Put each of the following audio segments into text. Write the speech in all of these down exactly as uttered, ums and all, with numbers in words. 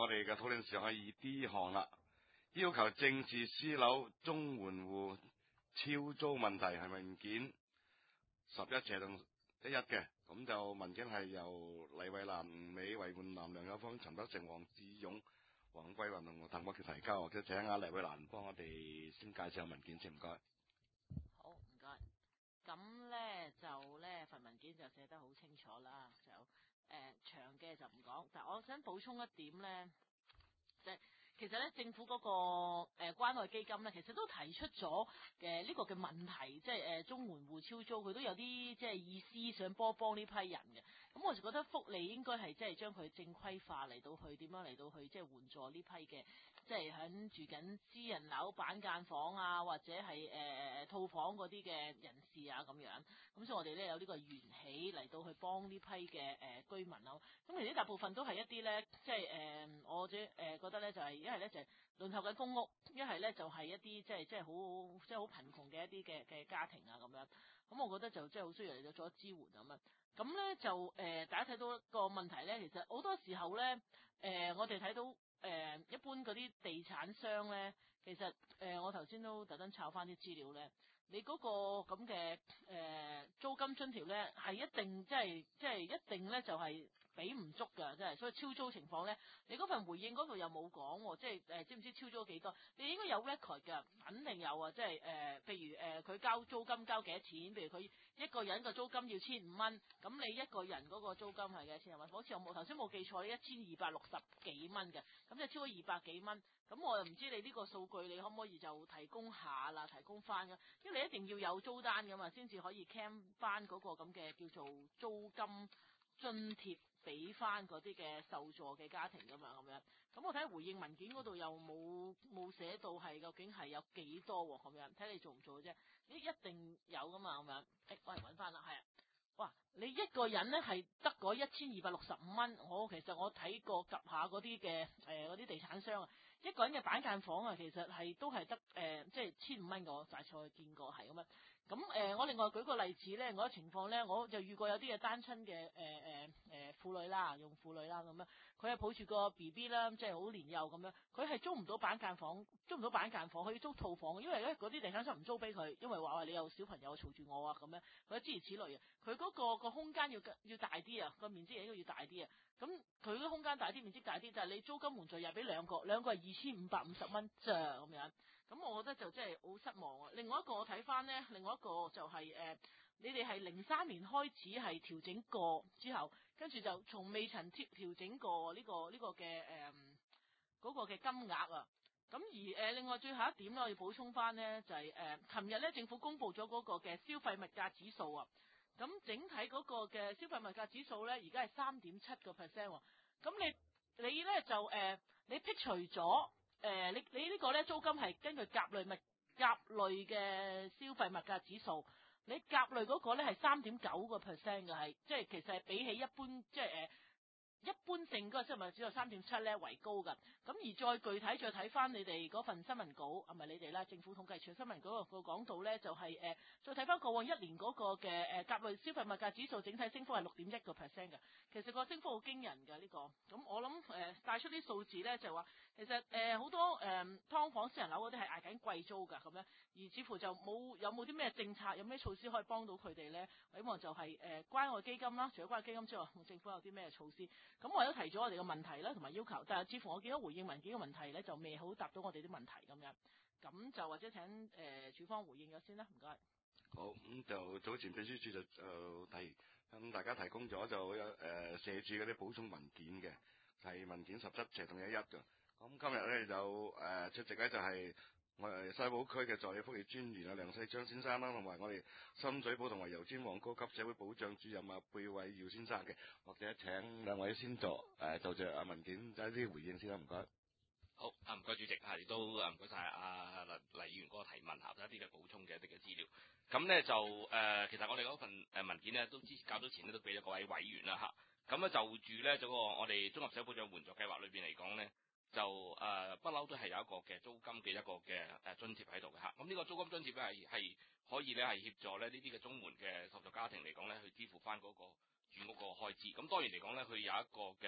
我哋嘅討論事項係二 D 項啦，要求正視私樓綜援戶超租問題，係文件十一斜同一一嘅。咁就文件係由黎慧蘭、美維換南梁有芳、陳德成、黃志勇、黃桂雲同譚國橋提交，或者請阿黎慧蘭幫我哋先介紹下文件先，唔該。 好，唔該。咁咧就咧份文件就寫得好清楚啦，就誒、呃、長嘅就唔講，但係我想補充一點咧，即係其實咧政府嗰、那個誒、呃、關愛基金咧，其實都提出咗嘅呢個嘅問題，即係誒綜援戶超租，佢都有啲即係意思想幫幫呢批人嘅。咁我就覺得福利應該係即係將佢正規化嚟到去點樣嚟到去即係援助呢批嘅，即係響住緊私人樓板間房啊，或者係誒誒套房嗰啲嘅人士啊咁樣。咁所以我哋咧有呢個緣起嚟到去幫呢批嘅誒、呃、居民咯。咁其實大部分都係一啲咧，即係誒、呃、我者誒、呃、覺得咧就係一係咧就係輪候緊公屋，一係咧就係一啲即係即係好即係好貧窮嘅一啲嘅嘅家庭啊咁樣。咁我覺得就即係好需要嚟到做支援咁樣。咁咧就誒、呃、大家睇到一個問題咧，其實好多時候咧誒、呃、我哋睇到誒、呃、一般嗰啲地產商咧，其實誒、呃、我頭先都特登抄翻啲資料咧，你嗰個咁嘅誒租金津貼咧係一定即係即係一定咧就係俾唔足㗎，即係所以超租情況咧，你嗰份回應嗰度又冇講，即係誒、呃、知唔知超租幾多？你應該有 record 㗎，肯定有啊！即係誒、呃，譬如誒佢、呃、交租金交幾多錢？譬如佢一個人個租金要千五蚊，咁你一個人嗰個租金係幾多錢啊？好似我冇頭先冇記錯，一千二百六十幾蚊嘅，咁就超過二百幾蚊。咁我又唔知你呢個數據，你可唔可以就提供下啦？提供翻㗎，因為你一定要有租單㗎嘛，先至可以 cam 翻嗰個咁嘅叫做租金津貼俾翻嗰啲嘅受助嘅家庭㗎嘛，咁樣。咁我睇回應文件嗰度又冇冇寫到係究竟係有幾多喎，咁樣睇你做唔做嘅啫。你一定有㗎嘛，咁樣。誒，我嚟揾翻啦，係啊。哇！你一個人咧係得嗰一千二百六十五蚊，我其實我睇過及下嗰啲嘅誒嗰啲地產商啊，一個人嘅板間房啊，其實係都係得誒即係千五蚊，我大概見過係咁樣。咁誒、呃，我另外舉個例子咧，我嘅情況咧，我就遇過有啲嘅單親嘅誒誒誒婦女啦，用婦女啦咁樣，佢係抱住個 B B 啦，即係好年幼咁樣，佢係租唔到板間房，租唔到板間房，佢要租套房，因為咧嗰啲地產商唔租俾佢，因為話話你有小朋友嘈住我啊咁樣，佢諸如此類啊，佢嗰、嗰個、嗰個空間要要大啲啊，個面積應該要大啲啊，咁佢個空間大啲，面積大啲，但係你租金援助又俾兩個，兩個係二千五百五十蚊咋咁樣，咁我覺得就真係好失望啊。另外一個我睇翻咧，另外一個就係、是、誒、呃，你哋係零三年開始係調整過之後，跟住就從未曾調調整過呢、這個呢、這個嘅誒嗰個嘅金額啊。咁而誒、呃、另外最後一點咧，我要補充翻咧就係、是、誒，琴日咧政府公布咗嗰個嘅消費物價指數啊。咁整體嗰個嘅消費物價指數咧，而家係三點七個 percent。咁你你咧就誒、呃，你剔除咗誒、呃，你你呢個咧租金係根據甲類物甲類嘅消費物價指數，你甲類嗰個咧係三點九個 percent 嘅，係即係其實係比起一般即係誒。呃一般性嗰個消費物價指數三點七咧為高㗎，咁而再具體再睇翻你哋嗰份新聞稿，啊唔係你哋啦，政府統計處新聞稿個講到咧就係、是、誒、呃，再睇翻過往一年嗰個嘅誒、呃、甲類消費物價指數整體升幅係六點一個 percent 嘅，其實個升幅好驚人㗎呢、這個，咁我諗誒帶出啲數字咧就話，其實誒好、呃、多誒、呃、劏房私人樓嗰啲係捱緊貴租㗎咁樣，而似乎就冇有冇啲咩政策，有咩措施可以幫到佢哋咧？我希望就係、是、誒、呃、關愛基金啦，除咗關愛基金之外，政府有啲咩措施？咁我都提咗我哋嘅問題啦，同埋要求，但係似乎我見到回應文件嘅問題咧，就未好答到我哋啲問題咁樣。咁就或者請誒署、呃、方回應咗先啦，唔該。 好，咁、嗯、就早前秘書處就就提向大家提供咗就有誒社署嗰啲補充文件嘅，係文件十七斜同一一嘅。咁今日咧就誒、呃、出席咧就係、是。我哋西埔區嘅助理福利專員啊梁世昌先生啦，同埋我哋深水埗同埋油尖旺高級社會保障主任啊貝偉耀先生嘅，或者請兩位先作誒就着啊文件有啲回應先啦，唔該。 好啊，唔該主席，係都啊唔該晒阿黎黎議員嗰個提問下一啲嘅補充嘅一啲嘅資料。咁咧就誒、呃，其實我哋嗰份誒文件咧都之較早前咧都俾咗各位委員啦吓。咁咧就住咧嗰個我哋綜合社會保障援助計劃裏邊嚟講咧。就誒不嬲都係有一個嘅租金嘅一個嘅誒津貼喺度嘅嚇，咁呢個租金津貼咧係係可以咧係協助咧呢啲嘅綜援嘅受助家庭嚟講咧去支付翻嗰個住屋個開支，咁當然嚟講咧佢有一個嘅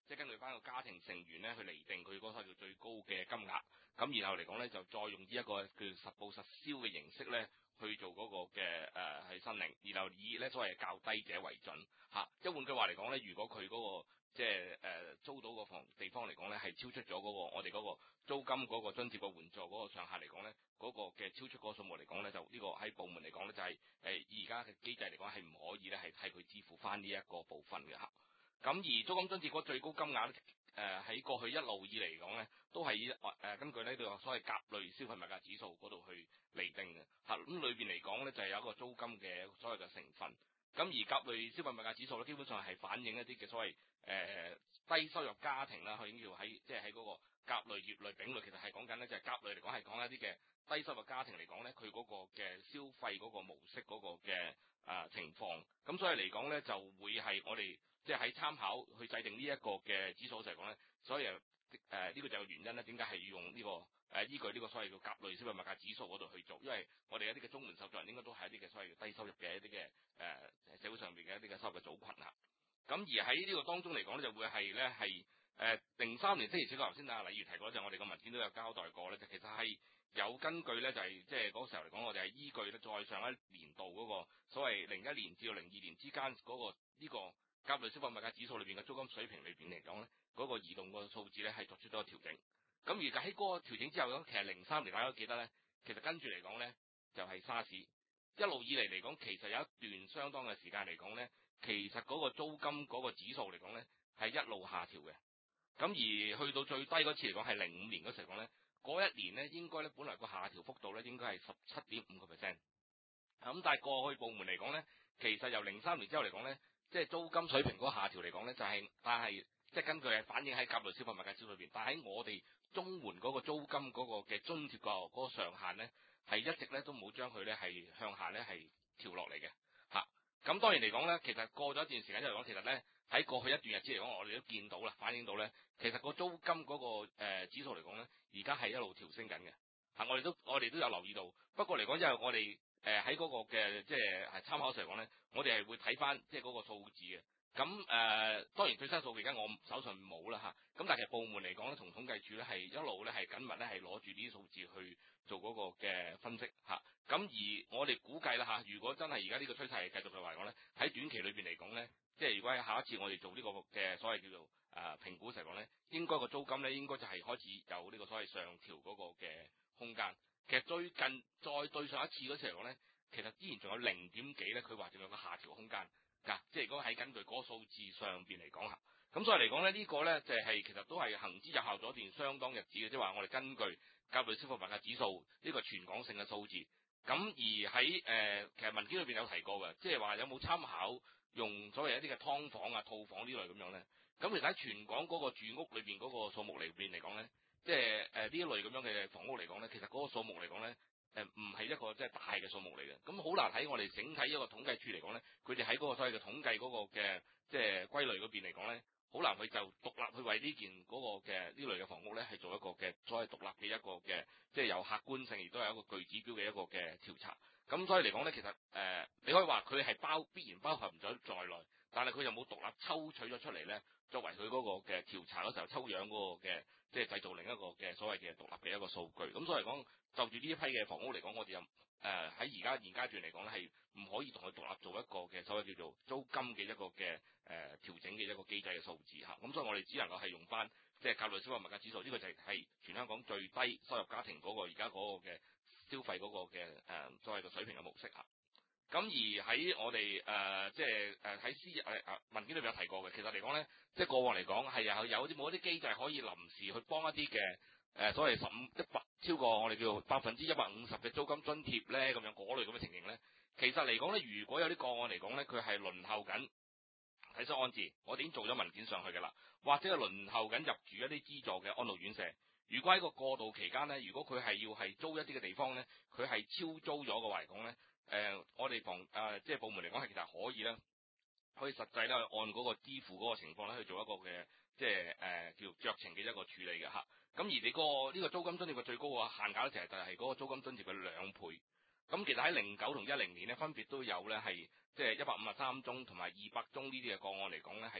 即係根據翻個家庭成員咧去釐定佢嗰個叫最高嘅金額，咁然後嚟講咧就再用呢一個叫實報實銷嘅形式咧去做嗰個嘅誒係申領，然後以咧所謂較低者為準嚇。即係換句話嚟講咧，如果佢嗰個即係誒租到個房地方嚟講咧係超出咗嗰個我哋嗰個租金嗰個津貼嘅援助嗰個上限嚟講咧，嗰個嘅超出嗰個數目嚟講咧，就呢個喺部門嚟講咧就係誒而家嘅機制嚟講係唔可以咧係替佢支付翻呢一個部分嘅嚇。咁而租金津貼嗰最高金額咧，誒喺過去一路以嚟講咧，都係以誒根據呢個所謂甲類消費物價指數嗰度去釐定嘅嚇。咁裏邊嚟講咧就係有一個租金嘅所謂嘅成分。咁而甲類消費物價指數咧，基本上係反映一啲嘅所謂誒、呃、低收入家庭啦，佢已經叫喺即係喺嗰個甲類、乙類、丙類，其實係講緊咧就係甲類嚟講係講一啲嘅低收入家庭嚟講咧，佢嗰個嘅消費嗰個模式嗰個嘅啊、呃、情況。咁所以嚟講咧就會係我哋即係喺參考去制定呢一個嘅指數就係講咧，所以誒呢、呃這個就係原因咧，點解係要用呢、這個誒、呃、依據呢個所謂叫甲類消費物價指數嗰度去做，因為我哋一啲嘅綜援受助人應該都係一啲嘅所謂低收入嘅一啲嘅誒社會上邊嘅一啲嘅收入嘅組群啊。咁而喺呢個當中嚟講咧，就會係咧係誒零三年，即係頭先啊例如提過，就我哋個文件都有交代過咧，就其實係有根據咧，就係即係嗰時候嚟講，我哋係依據咧再上一年度嗰個所謂零一年至到零二年之間嗰個呢個甲類消費物價指數裏邊嘅租金水平裏邊嚟講咧，嗰個移動個數字咧係作出咗個調整。咁而喺嗰個調整之後咧，其實零三年大家都記得咧，其實跟住嚟講咧就係沙士一路以嚟嚟講，其實有一段相當嘅時間嚟講咧，其實嗰個租金嗰個指數嚟講咧係一路下調嘅。咁而去到最低嗰次嚟講係零五年嗰時嚟講咧，嗰一年咧應該咧本來個下調幅度咧應該係十七點五個 percent。咁但係過去部門嚟講咧，其實由零三年之後嚟講咧，即係租金水平嗰個下調嚟講咧，就係、是、但係即係根據係反映喺甲類消費物價指數裏邊，但係喺我哋綜援嗰個租金嗰個嘅津貼個嗰個上限咧，係一直咧都冇將佢咧係向下咧係調落嚟嘅嚇。咁當然嚟講咧，其實過咗一段時間之後嚟講，其實咧喺過去一段日子嚟講，我哋都見到啦，反映到咧，其實個租金嗰、那個誒、呃、指數嚟講咧，而家係一路調升緊嘅嚇。我哋都我哋都有留意到，不過嚟講，因為我哋誒喺嗰個嘅即係係參考上嚟講咧，我哋係會睇翻即係嗰個數字嘅。咁誒、呃、當然最新數據而家我手上冇啦嚇。咁但係其實部門嚟講咧，同統計處咧係一路咧係緊密咧係攞住呢啲數字去做嗰個嘅分析嚇。咁、啊、而我哋估計啦嚇，如果真係而家呢個趨勢係繼續嘅話嚟講咧，喺短期裏邊嚟講咧，即係如果喺下一次我哋做呢個嘅所謂叫做誒、呃、評估時嚟講咧，應該個租金咧應該就係開始有呢個所謂上調嗰個嘅空間。其實最近再對上一次嗰時嚟講咧，其實依然仲有零點幾咧，佢話仲有個下調空間㗎。即係如果喺根據嗰個數字上邊嚟講嚇，咁所以嚟講咧，呢、這個咧就係、是、其實都係行之有效咗一段相當日子嘅，即係話我哋根據甲類消費物價指數呢個全港性嘅數字。咁而喺誒、呃、其實文件裏邊有提過嘅，即係話有冇參考用所謂一啲嘅劏房啊、套房呢類咁樣咧？咁其實喺全港嗰個住屋裏邊嗰個數目裏邊嚟講咧，即係誒呢一類咁樣嘅房屋嚟講咧，其實嗰個數目嚟講咧，誒唔係一個即係大嘅數目嚟嘅。咁好難喺我哋整體一個統計處嚟講咧，佢哋喺嗰個所謂嘅統計嗰個嘅即係歸類嗰邊嚟講咧，好難去就獨立去為呢件嗰個嘅呢類嘅房屋咧係做一個嘅所謂獨立嘅一個嘅即係有客觀性，亦都係一個具指標嘅一個嘅調查。咁所以嚟講咧，其實誒、呃、你可以話佢係包必然包含咗在內，但係佢又冇獨立抽取咗出嚟咧，作為佢嗰個嘅調查嗰時候抽樣嗰個嘅即係製造另一個嘅所謂嘅獨立嘅一個數據。咁所以嚟講，就住呢一批嘅房屋嚟講，我哋又誒喺而家現階段嚟講咧，係唔可以同佢獨立做一個嘅所謂叫做租金嘅一個嘅誒調整嘅一個機制嘅數字嚇。咁所以我哋只能夠係用翻即係甲類消費物價指數，呢、這個就係係全香港最低收入家庭嗰個而家嗰個嘅消費嗰個嘅誒、呃、所謂嘅水平嘅模式嚇。咁而喺我哋誒、呃、即係誒喺私誒誒文件裏邊有提過嘅，其實嚟講咧，即係過往嚟講係有有啲冇一啲機制可以臨時去幫一啲嘅誒所謂十五一百超過我哋叫百分之一百五十嘅租金津貼咧咁樣嗰類咁嘅情形咧，其實嚟講咧，如果有啲個案嚟講咧，佢係輪候緊體恤安置，我哋已經做咗文件上去㗎啦，或者係輪候緊入住一啲資助嘅安老院舍。如果喺個過渡期間咧，如果佢係要係租一啲嘅地方咧，佢係超租咗嘅話嚟講咧，誒、呃、我哋房誒、呃、即係部門嚟講係其實可以咧，可以實際咧按嗰個支付嗰個情況咧去做一個嘅即係誒、呃、叫酌情嘅一個處理嘅嚇。咁而你、個呢、呢個租金津貼嘅最高嘅限額咧，其實就係嗰個租金津貼嘅兩倍。咁其實喺零九同一零年咧，分別都有咧係即係一百五十三宗同埋二百宗呢啲嘅個案嚟講咧，係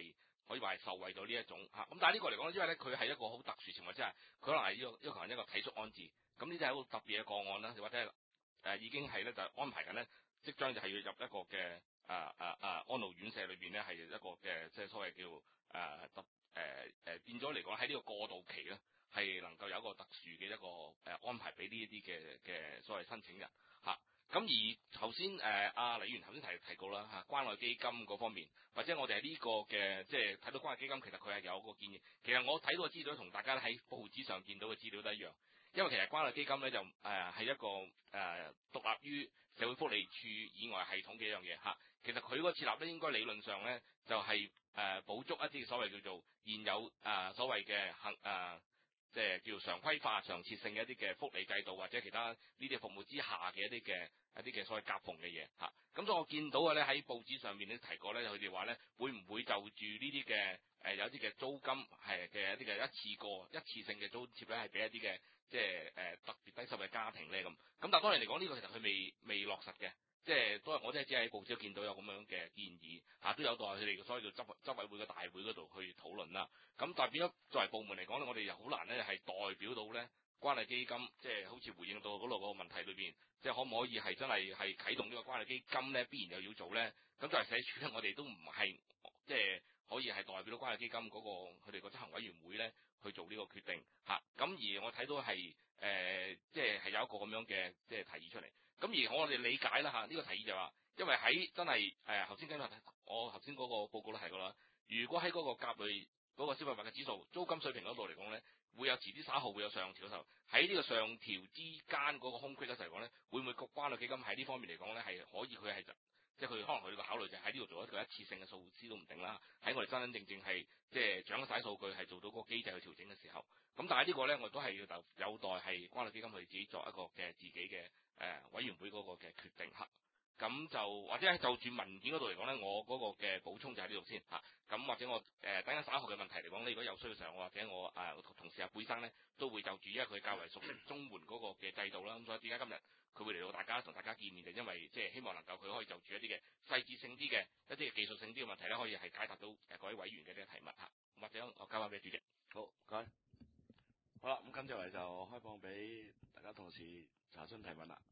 可以話係受惠到呢一種嚇。咁、啊、但係呢個嚟講，因為咧佢係一個好特殊情況之下，佢可能係要要求人一個體恤安置。咁呢啲係一個特別嘅個案啦，或者係誒、呃、已經係咧就安排緊咧，即將就係要入一個嘅誒誒誒安老院舍裏邊咧，係一個嘅即係所謂叫誒特誒誒變咗嚟講喺呢個過渡期咧，係能夠有一個特殊嘅一個誒、呃、安排俾呢一啲嘅嘅所謂申請人嚇。咁、啊、而頭先誒阿李議員頭先提提過啦嚇、啊，關愛基金嗰方面，或者我哋係呢個嘅即係睇到關愛基金，其實佢係有個建議。其實我睇到嘅資料同大家喺報紙上見到嘅資料都一樣。因為其實關愛基金咧就誒係、呃、一個誒、呃、獨立於社會福利署以外系統嘅一樣嘢嚇。其實佢個設立咧應該理論上咧就係、是、誒、呃、補足一啲所謂叫做現有誒、呃、所謂嘅行誒即係叫常規化、常設性嘅一啲嘅福利制度或者其他呢啲服務之下嘅一啲嘅一啲嘅所謂夾縫嘅嘢嚇。咁、啊、所以我見到嘅咧喺報紙上面咧提過咧，佢哋話咧會唔會就住呢啲嘅誒有啲嘅租金係嘅一啲嘅一次過一次性嘅租貼咧係俾一啲嘅。即係誒、呃、特別低收入嘅家庭咧咁，咁但係當然嚟講呢個其實佢未未落實嘅，即係都係我真係只喺報紙見到有咁樣嘅建議嚇、啊，都有待佢哋所謂叫執執委會嘅大會嗰度去討論啦。咁但係變咗作為部門嚟講咧，我哋又好難咧係代表到咧關愛基金，即係好似回應到嗰度個問題裏邊，即係可唔可以係真係係啟動呢個關愛基金咧？必然又要做咧？咁作為社署咧，我哋都唔係即係可以係代表到關愛基金嗰、那個佢哋個執行委員會咧。去做呢個決定嚇，咁、啊、而我睇到係誒、呃，即係係有一個咁樣嘅即係提議出嚟。咁而我哋理解啦嚇，呢、啊這個提議就話，因為喺真係誒頭先跟我頭先嗰個報告都提過啦。如果喺嗰個甲類嗰個消費物價指數租金水平嗰度嚟講咧，會有遲啲稍後會有上調嘅時候，喺呢個上調之間嗰個空隙嘅時候嚟講咧，會唔會個關愛基金喺呢方面嚟講咧係可以佢係即係佢可能佢個考慮就喺呢度做一個一次性嘅數字都唔定啦。喺我哋真真正正係即係掌握晒數據係做到嗰個機制去調整嘅時候，咁但係呢個咧我都係要就有待係關愛基金佢自己作一個嘅自己嘅誒、呃、委員會嗰個嘅決定嚇。咁就或者係就住文件嗰度嚟講咧，我嗰個嘅補充就喺呢度先嚇。咁、啊、或者我誒、呃、等陣稍後嘅問題嚟講，你如果有需要嘅時候，我或者我誒、呃、同事阿貝生咧都會就住，因為佢較為熟悉綜援嗰個嘅制度啦。咁所以點解今日佢會嚟到大家同大家見面，就因為即係希望能夠佢可以就住一啲嘅細緻性啲嘅一啲嘅技術性啲嘅問題咧，可以係解答到誒各位委員嘅啲提問嚇。或者我交翻俾主席。 好，唔該。好啦，咁跟住嚟就開放俾大家同事查詢提問啦。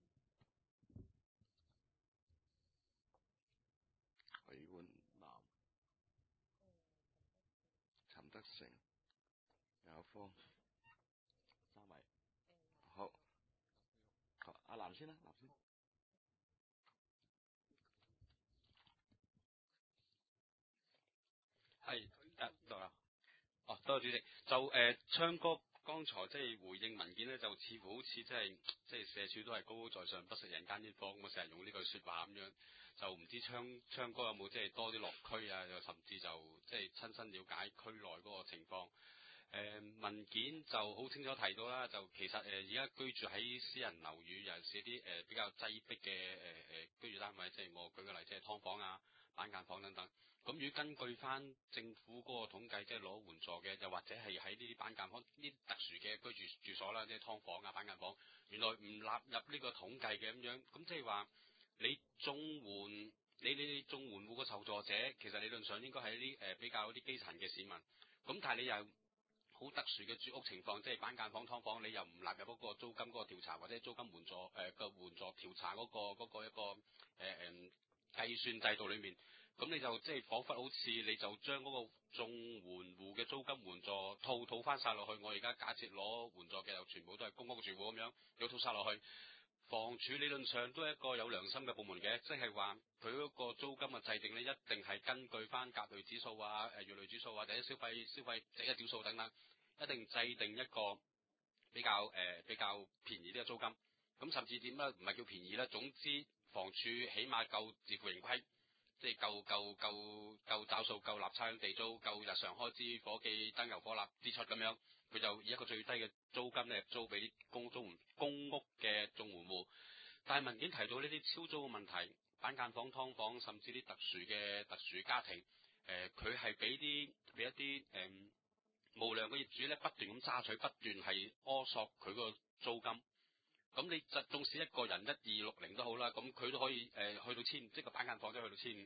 許冠南、陳德成、有方、三位。好，好，阿藍先啦，藍先。 係得得啦。哦，多謝主席。就誒，昌哥剛才即係回應文件咧，就似乎好似即係即係社署都係高高在上，不食人間煙火咁啊！成日用呢句説話咁樣，就唔知昌昌哥有冇即係多啲落區啊？又甚至就即係親身了解區內嗰個情況。誒、呃、文件就好清楚提到啦，就其實誒而家居住喺私人樓宇，尤其是一啲誒、呃、比較擠迫嘅誒誒居住單位，即係我舉個例，即係劏房啊、板間房等等。咁如果根據翻政府嗰個統計，即係攞援助嘅，又或者係喺呢啲板間房、呢啲特殊嘅居住住所啦，即係劏房啊、板間房，原來唔納入呢個統計嘅咁樣，咁即係話你綜援，你你你綜援戶個受助者，其實理論上應該係啲誒比較啲基層嘅市民，咁但係你又好特殊嘅住屋情況，即係板間房、劏房，你又唔納入嗰個租金嗰個調查或者租金援助誒嘅、呃、援助調查嗰、嗰個嗰、嗰個一個誒誒、呃、計算制度裡面。咁你就即係彷彿好似你就將嗰個綜援戶嘅租金援助套套翻晒落去。我而家假設攞援助嘅又全部都係公屋住戶咁樣，要套晒落去。房署理論上都係一個有良心嘅部門嘅，即係話佢嗰個租金嘅制定咧，一定係根據翻甲類指數啊、誒乙類指數啊，或者消費消費者嘅指數等等，一定制定一個比較誒、呃、比較便宜啲嘅租金。咁甚至點咧？唔係叫便宜啦，總之房署起碼夠自負盈虧。即係夠夠夠夠找數，夠立差餉地租，夠日常開支、伙計、燈油火蠟支出咁樣，佢就以一個最低嘅租金咧租俾啲公租公屋嘅綜援戶。但係文件提到呢啲超租嘅問題，板間房、劏房，甚至啲特殊嘅特殊家庭，誒佢係俾啲俾一啲誒、呃、無良嘅業主咧不斷咁揸取，不斷係苛索佢個租金。咁你就縱使一個人一二六零都好啦，咁佢都可以誒、呃、去到千，即係個板間房都去到千五。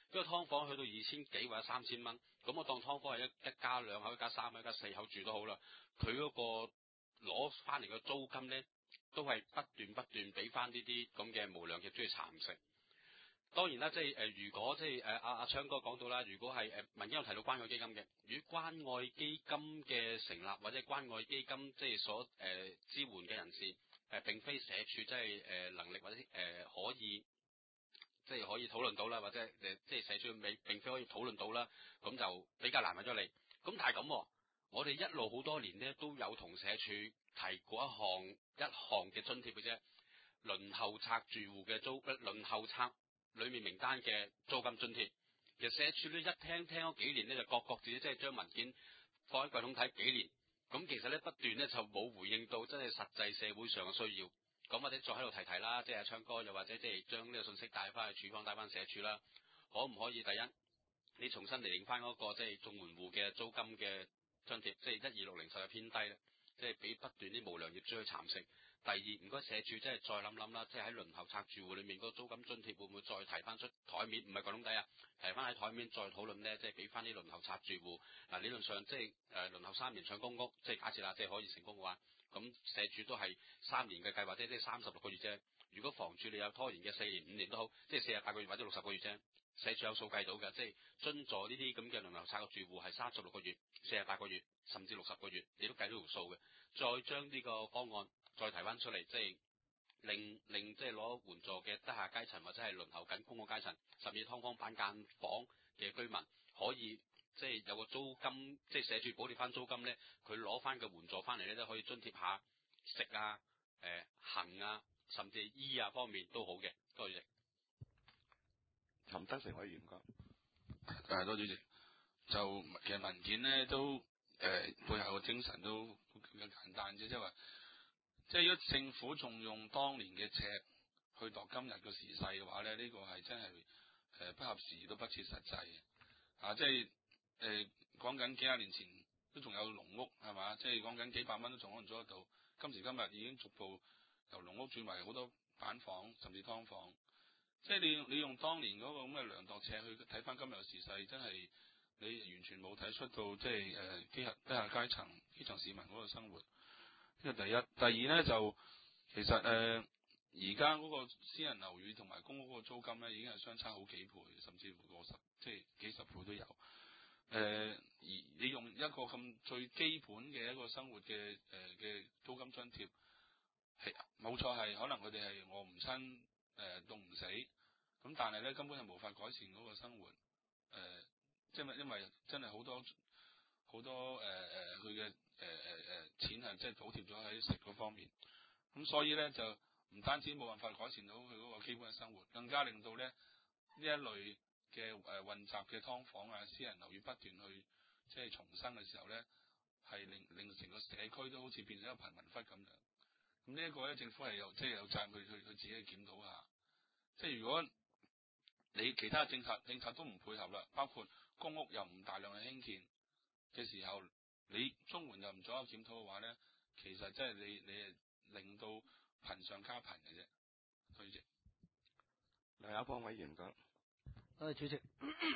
一個劏房去到二千幾或者三千蚊，咁我當劏房係一一家兩口、一家三口、一家四口住都好啦。佢嗰個攞翻嚟嘅租金咧，都係不斷不斷俾翻呢啲咁嘅無良業主去蠶食。當然啦，即係誒、呃，如果即係誒阿阿昌哥講到啦，如果係誒、呃、民間有提到關愛基金嘅，如果關愛基金嘅成立或者關愛基金即係所誒、呃、支援嘅人士誒、呃，並非社署即係誒能力或者誒、呃、可以即係可以討論到啦，或者誒、呃、即係社署未並非可以討論到啦，咁就比較難為咗你。咁但係咁，我哋一路好多年咧都有同社署提過一項一項嘅津貼嘅啫，輪候冊住戶嘅租誒輪候冊裏面名單嘅租金津貼。其實社署咧一聽聽咗幾年咧，就各各自即係將文件放喺櫃桶睇幾年，咁其實咧不斷咧就冇回應到真係實際社會上嘅需要。咁或者再喺度提提啦，即係阿昌哥又或者即係將呢個信息帶翻去處方帶翻社署啦，可唔可以第一你重新釐定翻嗰個即係綜援戶嘅租金嘅津貼，即係一二六零實在偏低咧，即係俾不斷啲無良業主去蠶食。第二，唔該社署即係再諗諗啦，即係喺輪候冊住戶裏面嗰個租金津貼會唔會再提翻出台面？唔係櫃桶底啊，提翻喺台面再討論咧，即係俾翻啲輪候冊住戶。嗱，理論上即係誒輪候三年上公屋，即係假設啦，即係可以成功嘅話，咁社署都係三年嘅計劃啫，即係三十六個月啫。如果房署你有拖延嘅四年五年都好，即係四十八個月或者六十個月啫。社署有數計到嘅，即係津助呢啲咁嘅輪候冊嘅住戶係三十六個月、四十八個月，甚至六十個月，你都計到條數嘅。再將呢個方案再提翻出嚟，即係令令即係攞援助嘅低下階層或者係輪候緊公屋階層，甚至劏房板間房嘅居民，可以即係有個租金，即係社署補貼翻租金咧，佢攞翻個援助翻嚟咧，都可以津貼下食啊、誒、呃、行啊，甚至係醫啊方面都好嘅。多謝。 陳德成委員講， 誒多謝主席。就其實文件咧都誒、呃、背後嘅精神都好簡單啫，即係話，即係如果政府仲用當年嘅尺去度今日嘅時勢嘅話咧，呢、這個係真係誒、呃、不合時都不切實際嘅。啊，即係誒講緊幾廿年前都仲有農屋係嘛，即係講緊幾百蚊都仲可能租得到。今時今日已經逐步由農屋轉為好多板房甚至劏房。即係你你用當年嗰個咁嘅量度尺去睇翻今日嘅時勢，真係你完全冇睇出到即係誒低下低下階層基層市民嗰個生活。呢個第一，第二咧就其實誒而家嗰個私人樓宇同埋公屋嗰個租金咧已經係相差好幾倍，甚至乎過十即係幾十倍都有。誒、呃、而你用一個咁最基本嘅一個生活嘅誒嘅租金津貼，係冇錯係可能佢哋係餓唔親誒凍唔死。咁但係咧根本係無法改善嗰個生活，誒、呃，即係因為真係好多好多誒誒佢嘅誒誒誒錢係即係補貼咗喺食嗰方面，咁所以咧就唔單止冇辦法改善到佢嗰個基本嘅生活，更加令到咧呢一類嘅誒、呃、混雜嘅劏房啊、私人樓宇不斷去即係重生嘅時候咧，係令令成個社區都好似變成一個貧民窟咁樣。咁呢一個咧政府係有即係有責任去去去自己去檢討下，即係如果你其他政策政策都唔配合啦，包括公屋又唔大量嘅興建嘅時候，你綜援又唔做一個檢討嘅話咧，其實即係你你係令到貧上加貧嘅啫。多謝。 梁友邦委員講， 多謝主席。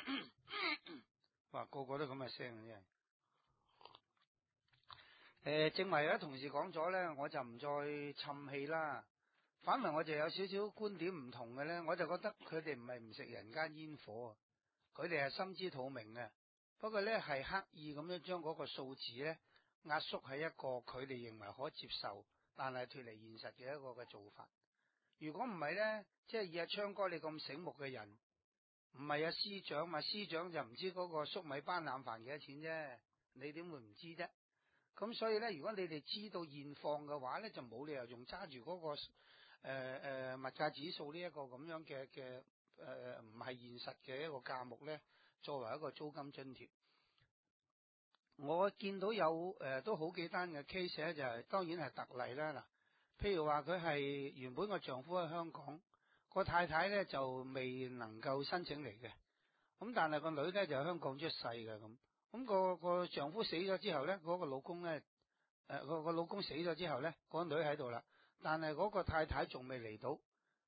哇，個個都咁嘅聲嘅真係。誒，正話有啲同事講咗咧，我就唔再氹氣啦。反為我就有少少觀點唔同嘅咧，我就覺得佢哋唔係唔食人間煙火，佢哋係心知肚明嘅。不過咧係刻意咁樣將嗰個數字咧壓縮喺一個佢哋認為可接受，但係脫離現實嘅一個嘅做法。如果唔係咧，即係以阿昌哥你咁醒目嘅人，唔係阿司長嘛？司長就唔知嗰個粟米斑腩飯幾多錢啫，你點會唔知啫？咁所以咧，如果你哋知道現況嘅話咧，就冇理由仲揸住嗰個。誒誒、呃呃、物價指數呢一個咁樣嘅嘅誒唔係現實嘅一個價目咧，作為一個租金津貼，我見到有誒、呃、都好幾單嘅 case 咧，就係、是、當然係特例啦。嗱，譬如話佢係原本個丈夫喺香港，個太太咧就未能夠申請嚟嘅，咁但係個女咧就喺香港出世嘅咁，咁、個個丈夫死咗之後咧，嗰、個老公咧誒個個老公死咗之後咧，個女喺度啦。但係嗰個太太仲未嚟到，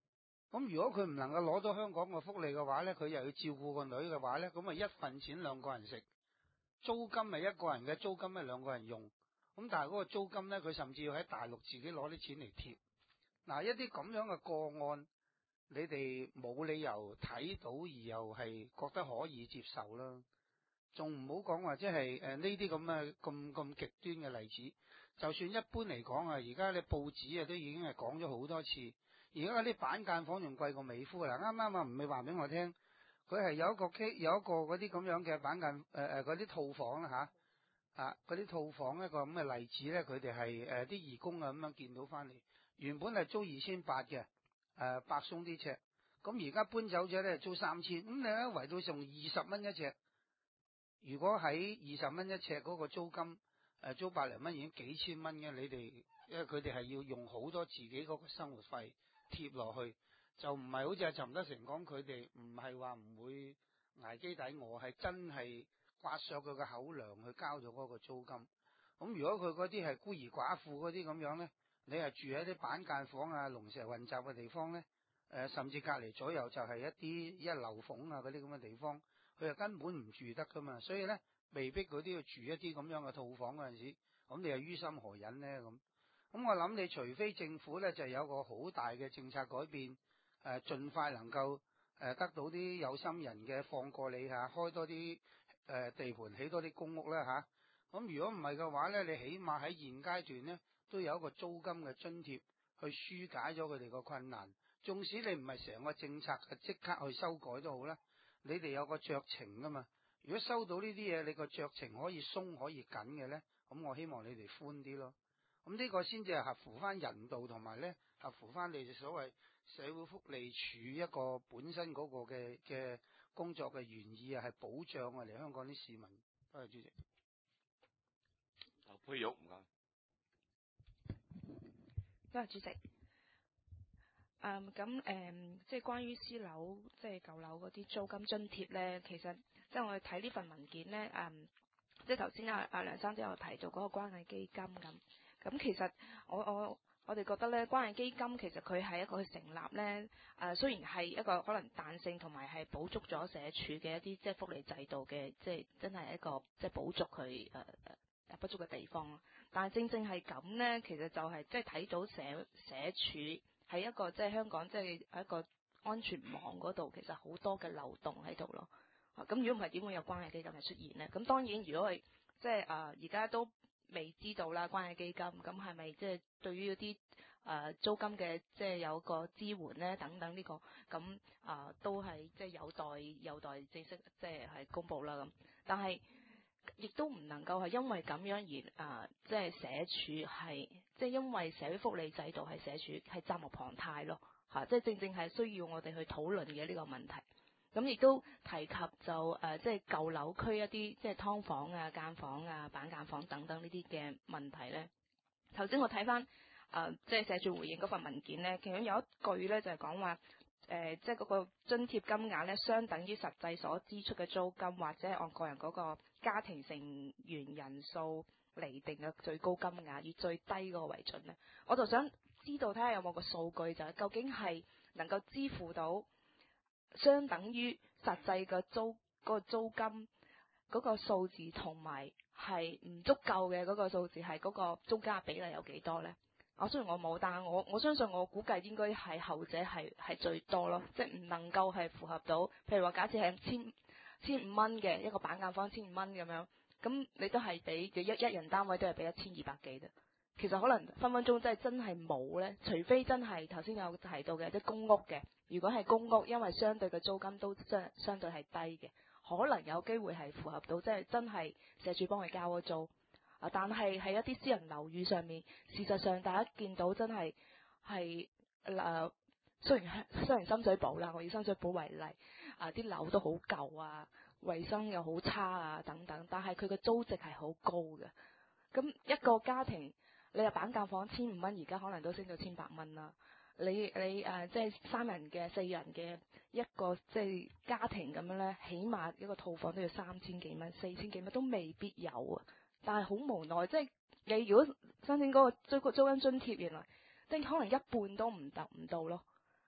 咁如果佢唔能夠攞到香港嘅福利嘅話咧，佢又要照顧個女嘅話咧，咁啊一份錢兩個人食，租金係一個人嘅，租金係兩個人用。咁但係嗰個租金咧，佢甚至要喺大陸自己攞啲錢嚟貼。嗱，一啲咁樣嘅個案，你哋冇理由睇到而又係覺得可以接受啦。仲唔好講話，即係誒呢啲咁嘅咁咁極端嘅例子。就算一般嚟講啊，而家你報紙啊都已經係講咗好多次。而家啲板間房仲貴過美孚啦。啱啱啊，唔係話俾我聽，佢係有一個 K 有一個嗰啲咁樣嘅板間誒誒嗰啲套房啦嚇啊嗰啲套房一個咁嘅例子咧，佢哋係誒啲義工啊咁樣見到翻嚟，原本係租二千八嘅誒百鬆啲尺，咁而家搬走咗咧租三千，咁你咧圍到仲二十蚊一尺。如果喺二十蚊一尺嗰個租金，誒、呃、租百零蚊已經幾千蚊嘅，你哋因為佢哋係要用好多自己嗰個生活費貼落去，就唔係好似阿陳德成講，佢哋唔係話唔會捱飢抵餓，係真係刮上佢個口糧去交咗嗰個租金。咁如果佢嗰啲係孤兒寡婦嗰啲咁樣咧，你係住喺啲板間房啊、龍蛇混雜嘅地方咧，誒、呃、甚至隔離左右就係一啲一樓房啊嗰啲咁嘅地方。佢又根本唔住得噶嘛，所以咧被逼佢都要住一啲咁樣嘅套房嗰陣時，咁你又於心何忍咧？咁咁我諗你除非政府咧就有個好大嘅政策改變，誒、呃，盡快能夠誒、呃、得到啲有心人嘅放過你嚇，開多啲誒、呃、地盤，起多啲公屋啦嚇。咁、啊、如果唔係嘅話咧，你起碼喺現階段咧都有一個租金嘅津貼去紓解咗佢哋個困難。縱使你唔係成個政策即刻去修改都好啦。你哋有個酌情噶嘛？如果收到呢啲嘢，你個酌情可以鬆可以緊嘅咧，咁我希望你哋寬啲咯。咁呢個先至係合乎翻人道，同埋咧合乎翻你哋所謂社會福利署一個本身嗰個嘅嘅工作嘅原意啊，係保障我哋香港啲市民。多謝主席。 劉佩玉唔該。 多謝主席。誒咁誒，即係關於私樓，即係舊樓嗰啲租金津貼咧，其實即係我哋睇呢份文件咧，誒、嗯，即係頭先阿阿梁生都有提到嗰個關愛基金咁。咁其實我我我哋覺得咧，關愛基金其實佢係一個去成立咧，誒、呃、雖然係一個可能彈性同埋係補足咗社署嘅一啲即係福利制度嘅，即係真係一個即係補足佢誒誒不足嘅地方咯。但係正正係咁咧，其實就係即係睇到社社署。喺一個即係香港，即係一個安全網嗰度，其實好多嘅漏洞喺度咯。咁如果唔係，點會有關愛基金嘅出現呢？咁當然，如果係即係啊，而家都未知道啦，關愛基金咁係咪即係對於嗰啲誒租金嘅即係有個支援咧？等等呢個咁啊，都係即係有待有待正式即係係公佈啦咁。但係亦都唔能夠係因為咁樣而啊，即係社署係即係因為社會福利制度係社署係責無旁貸咯嚇，即係正正係需要我哋去討論嘅呢個問題。咁亦都提及就誒、呃，即係舊樓區一啲即係劏房啊、間房啊、板間房等等呢啲嘅問題咧。頭先我睇翻誒，即係社署回應嗰份文件咧，其中有一句咧就係講話。誒、呃，即係嗰個津貼金額咧，相等於實際所支出嘅租金，或者係按個人嗰個家庭成員人數釐定嘅最高金額，以最低嗰個為準咧。我就想知道睇下有冇個數據，就係究竟係能夠支付到相等於實際嘅租嗰、嗰個租金嗰個數字，同埋係唔足夠嘅嗰個數字，係嗰個租金比例有幾多咧？我雖然我冇，但係我我相信我估計應該係後者係係最多咯，即係唔能夠係符合到，譬如話假設係千千五蚊嘅一個板間房千五蚊咁樣，咁你都係俾嘅一一人單位都係俾一千二百幾啫。其實可能分分鐘真係真係冇咧，除非真係頭先有提到嘅啲公屋嘅，如果係公屋，因為相對嘅租金都相相對係低嘅，可能有機會係符合到，即係真係社署幫佢交咗租。但係喺一啲私人樓宇上面，事實上大家見到真係係誒，雖然雖然深水埗啦，我以深水埗為例，啊啲樓都好舊啊，衞生又好差啊等等，但係佢嘅租值係好高嘅。咁一個家庭，你話板間房千五蚊，而家可能都升到千八蚊啦。你你誒即係三人嘅、四人嘅一個即係家庭咁樣咧，起碼一個套房都要三千幾蚊、四千幾蚊都未必有啊。但係好無奈，即係你如果申請嗰個租租金津貼，原來即係可能一半都唔得唔到咯。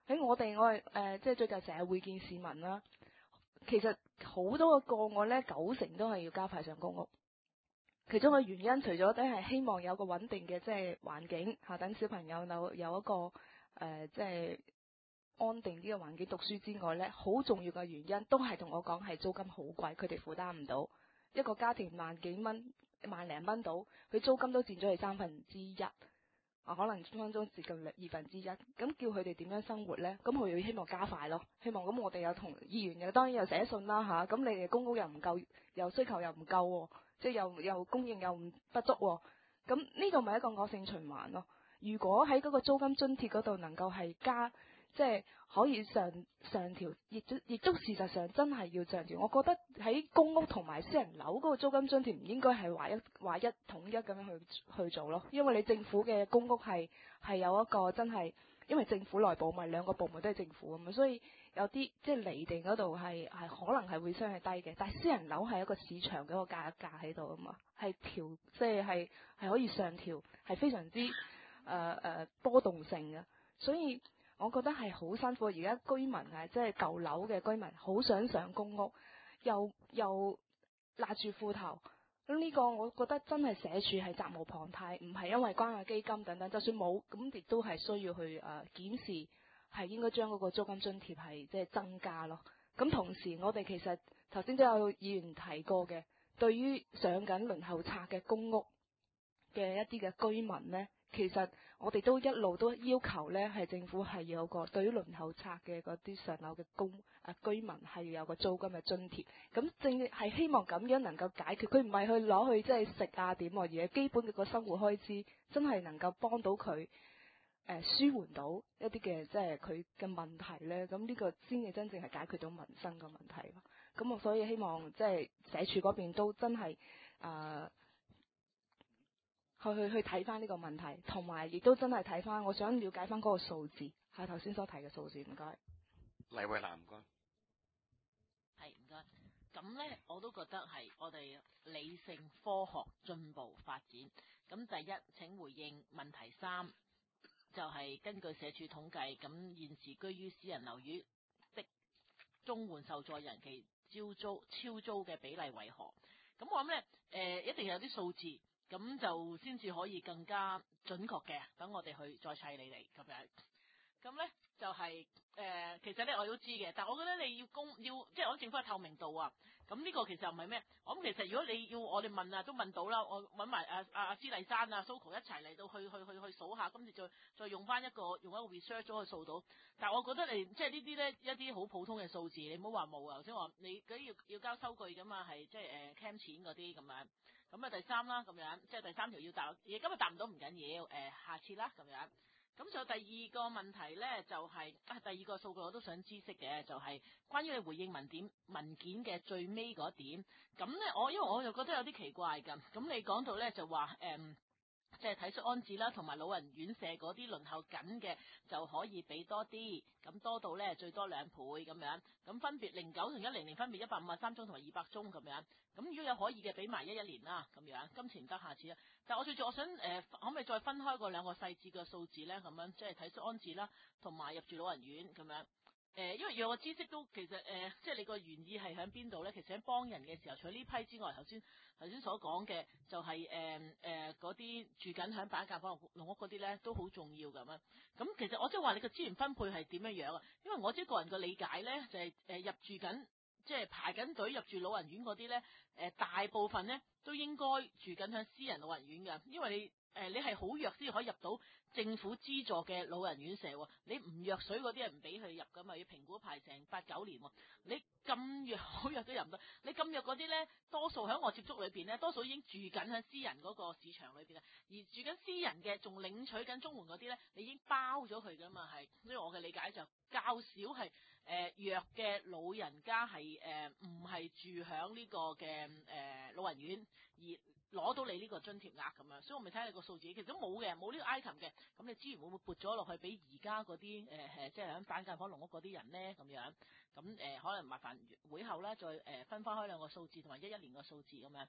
喺我哋我係誒即係最近成日會見市民啦，其實好多個個案咧，九成都係要加快上公屋。其中嘅原因，除咗都係希望有個穩定嘅即係環境嚇，等小朋友有有一個誒、呃、即係安定啲嘅環境讀書之外咧，好重要嘅原因都係同我講係租金好貴，佢哋負擔唔到。一個家庭萬幾蚊、萬零蚊到，佢租金都佔咗係三分之一，啊可能分分鐘接近二分之一。咁叫佢哋點樣生活咧？咁佢要希望加快咯，希望咁我哋有同議員嘅，當然有寫信啦嚇。咁、啊、你哋公屋又唔夠，又需求又唔夠喎。即係又又供應又唔不足喎，咁呢個咪一個惡性循環咯。如果喺嗰個租金津貼嗰度能夠係加，即係可以上上調，亦都亦都事實上真係要上調。我覺得喺公屋同埋私人樓嗰個租金津貼唔應該係話一話一統一咁樣去去做咯，因為你政府嘅公屋係係有一個真係，因為政府內部咪兩個部門都係政府啊嘛，所以有啲即係釐定嗰度係係可能係會相對低嘅，但係私人樓係一個市場嘅一個價價喺度啊嘛，係調即係係係可以上調，係非常之誒誒、呃呃、波動性嘅，所以我覺得係好辛苦。而家居民係即係舊樓嘅居民，好想上公屋，又又勒住褲頭。咁呢個我覺得真係社署係責無旁貸，唔係因為關愛基金等等，就算冇咁亦都係需要去誒、呃、檢視，係應該將嗰個租金津貼係即係增加咯。咁同時我哋其實頭先都有議員提過嘅，對於上緊輪候冊嘅公屋嘅一啲嘅居民呢，其實我哋都一路都要求呢係政府係有個對於輪候冊嘅嗰啲上樓嘅公啊居民係要有個租金嘅津貼。咁正係希望咁樣能夠解決，佢唔係去攞去即係食啊點喎，而係基本嘅個生活開支真係能夠幫到佢誒、呃、舒緩到一啲嘅即係佢嘅問題咧。咁呢個先至真正係解決到民生嘅問題咯。咁我所以希望即係社署嗰邊都真係啊、呃、去去去睇翻呢個問題，同埋亦都真係睇翻，我想了解翻嗰個數字，係頭先所提嘅數字。唔該。 黎慧蘭唔該。 係唔該。咁咧，我都覺得係我哋理性、科學、進步發展。咁第一，請回應問題三，就係、是、根據社署統計，咁現時居於私人樓宇的綜援受助人其招租超租嘅比例為何？咁我諗咧，誒、呃、一定有啲數字，咁就先至可以更加準確嘅，等我哋去再砌你哋咁樣。咁咧就係、是、誒、呃，其實咧我都知嘅，但係我覺得你要公要，即係我政府嘅透明度啊。咁呢個其實唔係咩，我諗其實如果你要我哋問啊，都問到啦。我揾埋阿阿阿施麗珊啊、Soco 一齊嚟到去去去去數下，今次再再用翻一個用一個 research 咗去數到。但係我覺得你即係呢啲咧一啲好普通嘅數字，你唔好話冇啊。頭先話你嗰啲要要交收據㗎嘛，係即係誒 cam 錢嗰啲咁樣。咁啊第三啦咁樣，即係第三條要答，而今日答唔到唔緊要，誒、呃、下次啦咁樣。咁仲有第二個問題咧，就係、是、啊第二個數據我都想知識嘅，就係、是、關於你回應文件文件嘅最尾嗰點。咁咧，我因為我又覺得有啲奇怪㗎。咁你講到咧就話誒，即係體恤安置啦，同埋老人院舍嗰啲輪候緊嘅就可以俾多啲，咁多到咧最多兩倍咁樣。咁分別零九同一零年分別一百五十三宗同埋二百宗咁樣。咁如果有可以嘅，俾埋一一年啦咁樣。今次唔得，下次啦。但係我最最我想誒、呃，可唔可以再分開個兩個細節嘅數字咧？咁樣即係體恤安置啦，同埋入住老人院咁樣。誒、呃，因為有個知識都其實誒、呃，即係你個原意係喺邊度咧？其實喺幫人嘅時候，除咗呢批之外，頭先頭先所講嘅就係誒誒嗰啲住緊喺板間房、籠屋嗰啲咧，都好重要咁樣。咁其實我即係話你個資源分配係點樣樣啊？因為我自己個人嘅理解咧，就係、是、誒、呃、入住緊。即係排緊隊入住老人院嗰啲咧，誒、呃、大部分咧都應該住緊喺私人老人院嘅，因為你誒、呃、你係好弱先可以入到政府資助嘅老人院舍喎，你唔弱水嗰啲係唔俾佢入噶嘛，要評估排成八九年喎，你咁弱好弱都入唔到，你咁弱嗰啲咧，多數喺我接觸裏邊咧，多數已經住緊喺私人嗰個市場裏邊啦，而住緊私人嘅仲領取緊綜援嗰啲咧，你已經包咗佢噶嘛，係，所以我嘅理解就較少係。誒、呃、弱嘅老人家係誒唔係住響呢個嘅誒、呃、老人院而攞到你呢個津貼額咁樣，所以我咪睇下你個數字，其實都冇嘅，冇呢個 item 嘅，咁你資源會唔會撥咗落去俾而家嗰啲誒誒，即係響板間房籠屋嗰啲人咧咁樣？咁誒、呃、可能麻煩會後啦，再誒分翻開兩個數字同埋一一年個數字咁樣。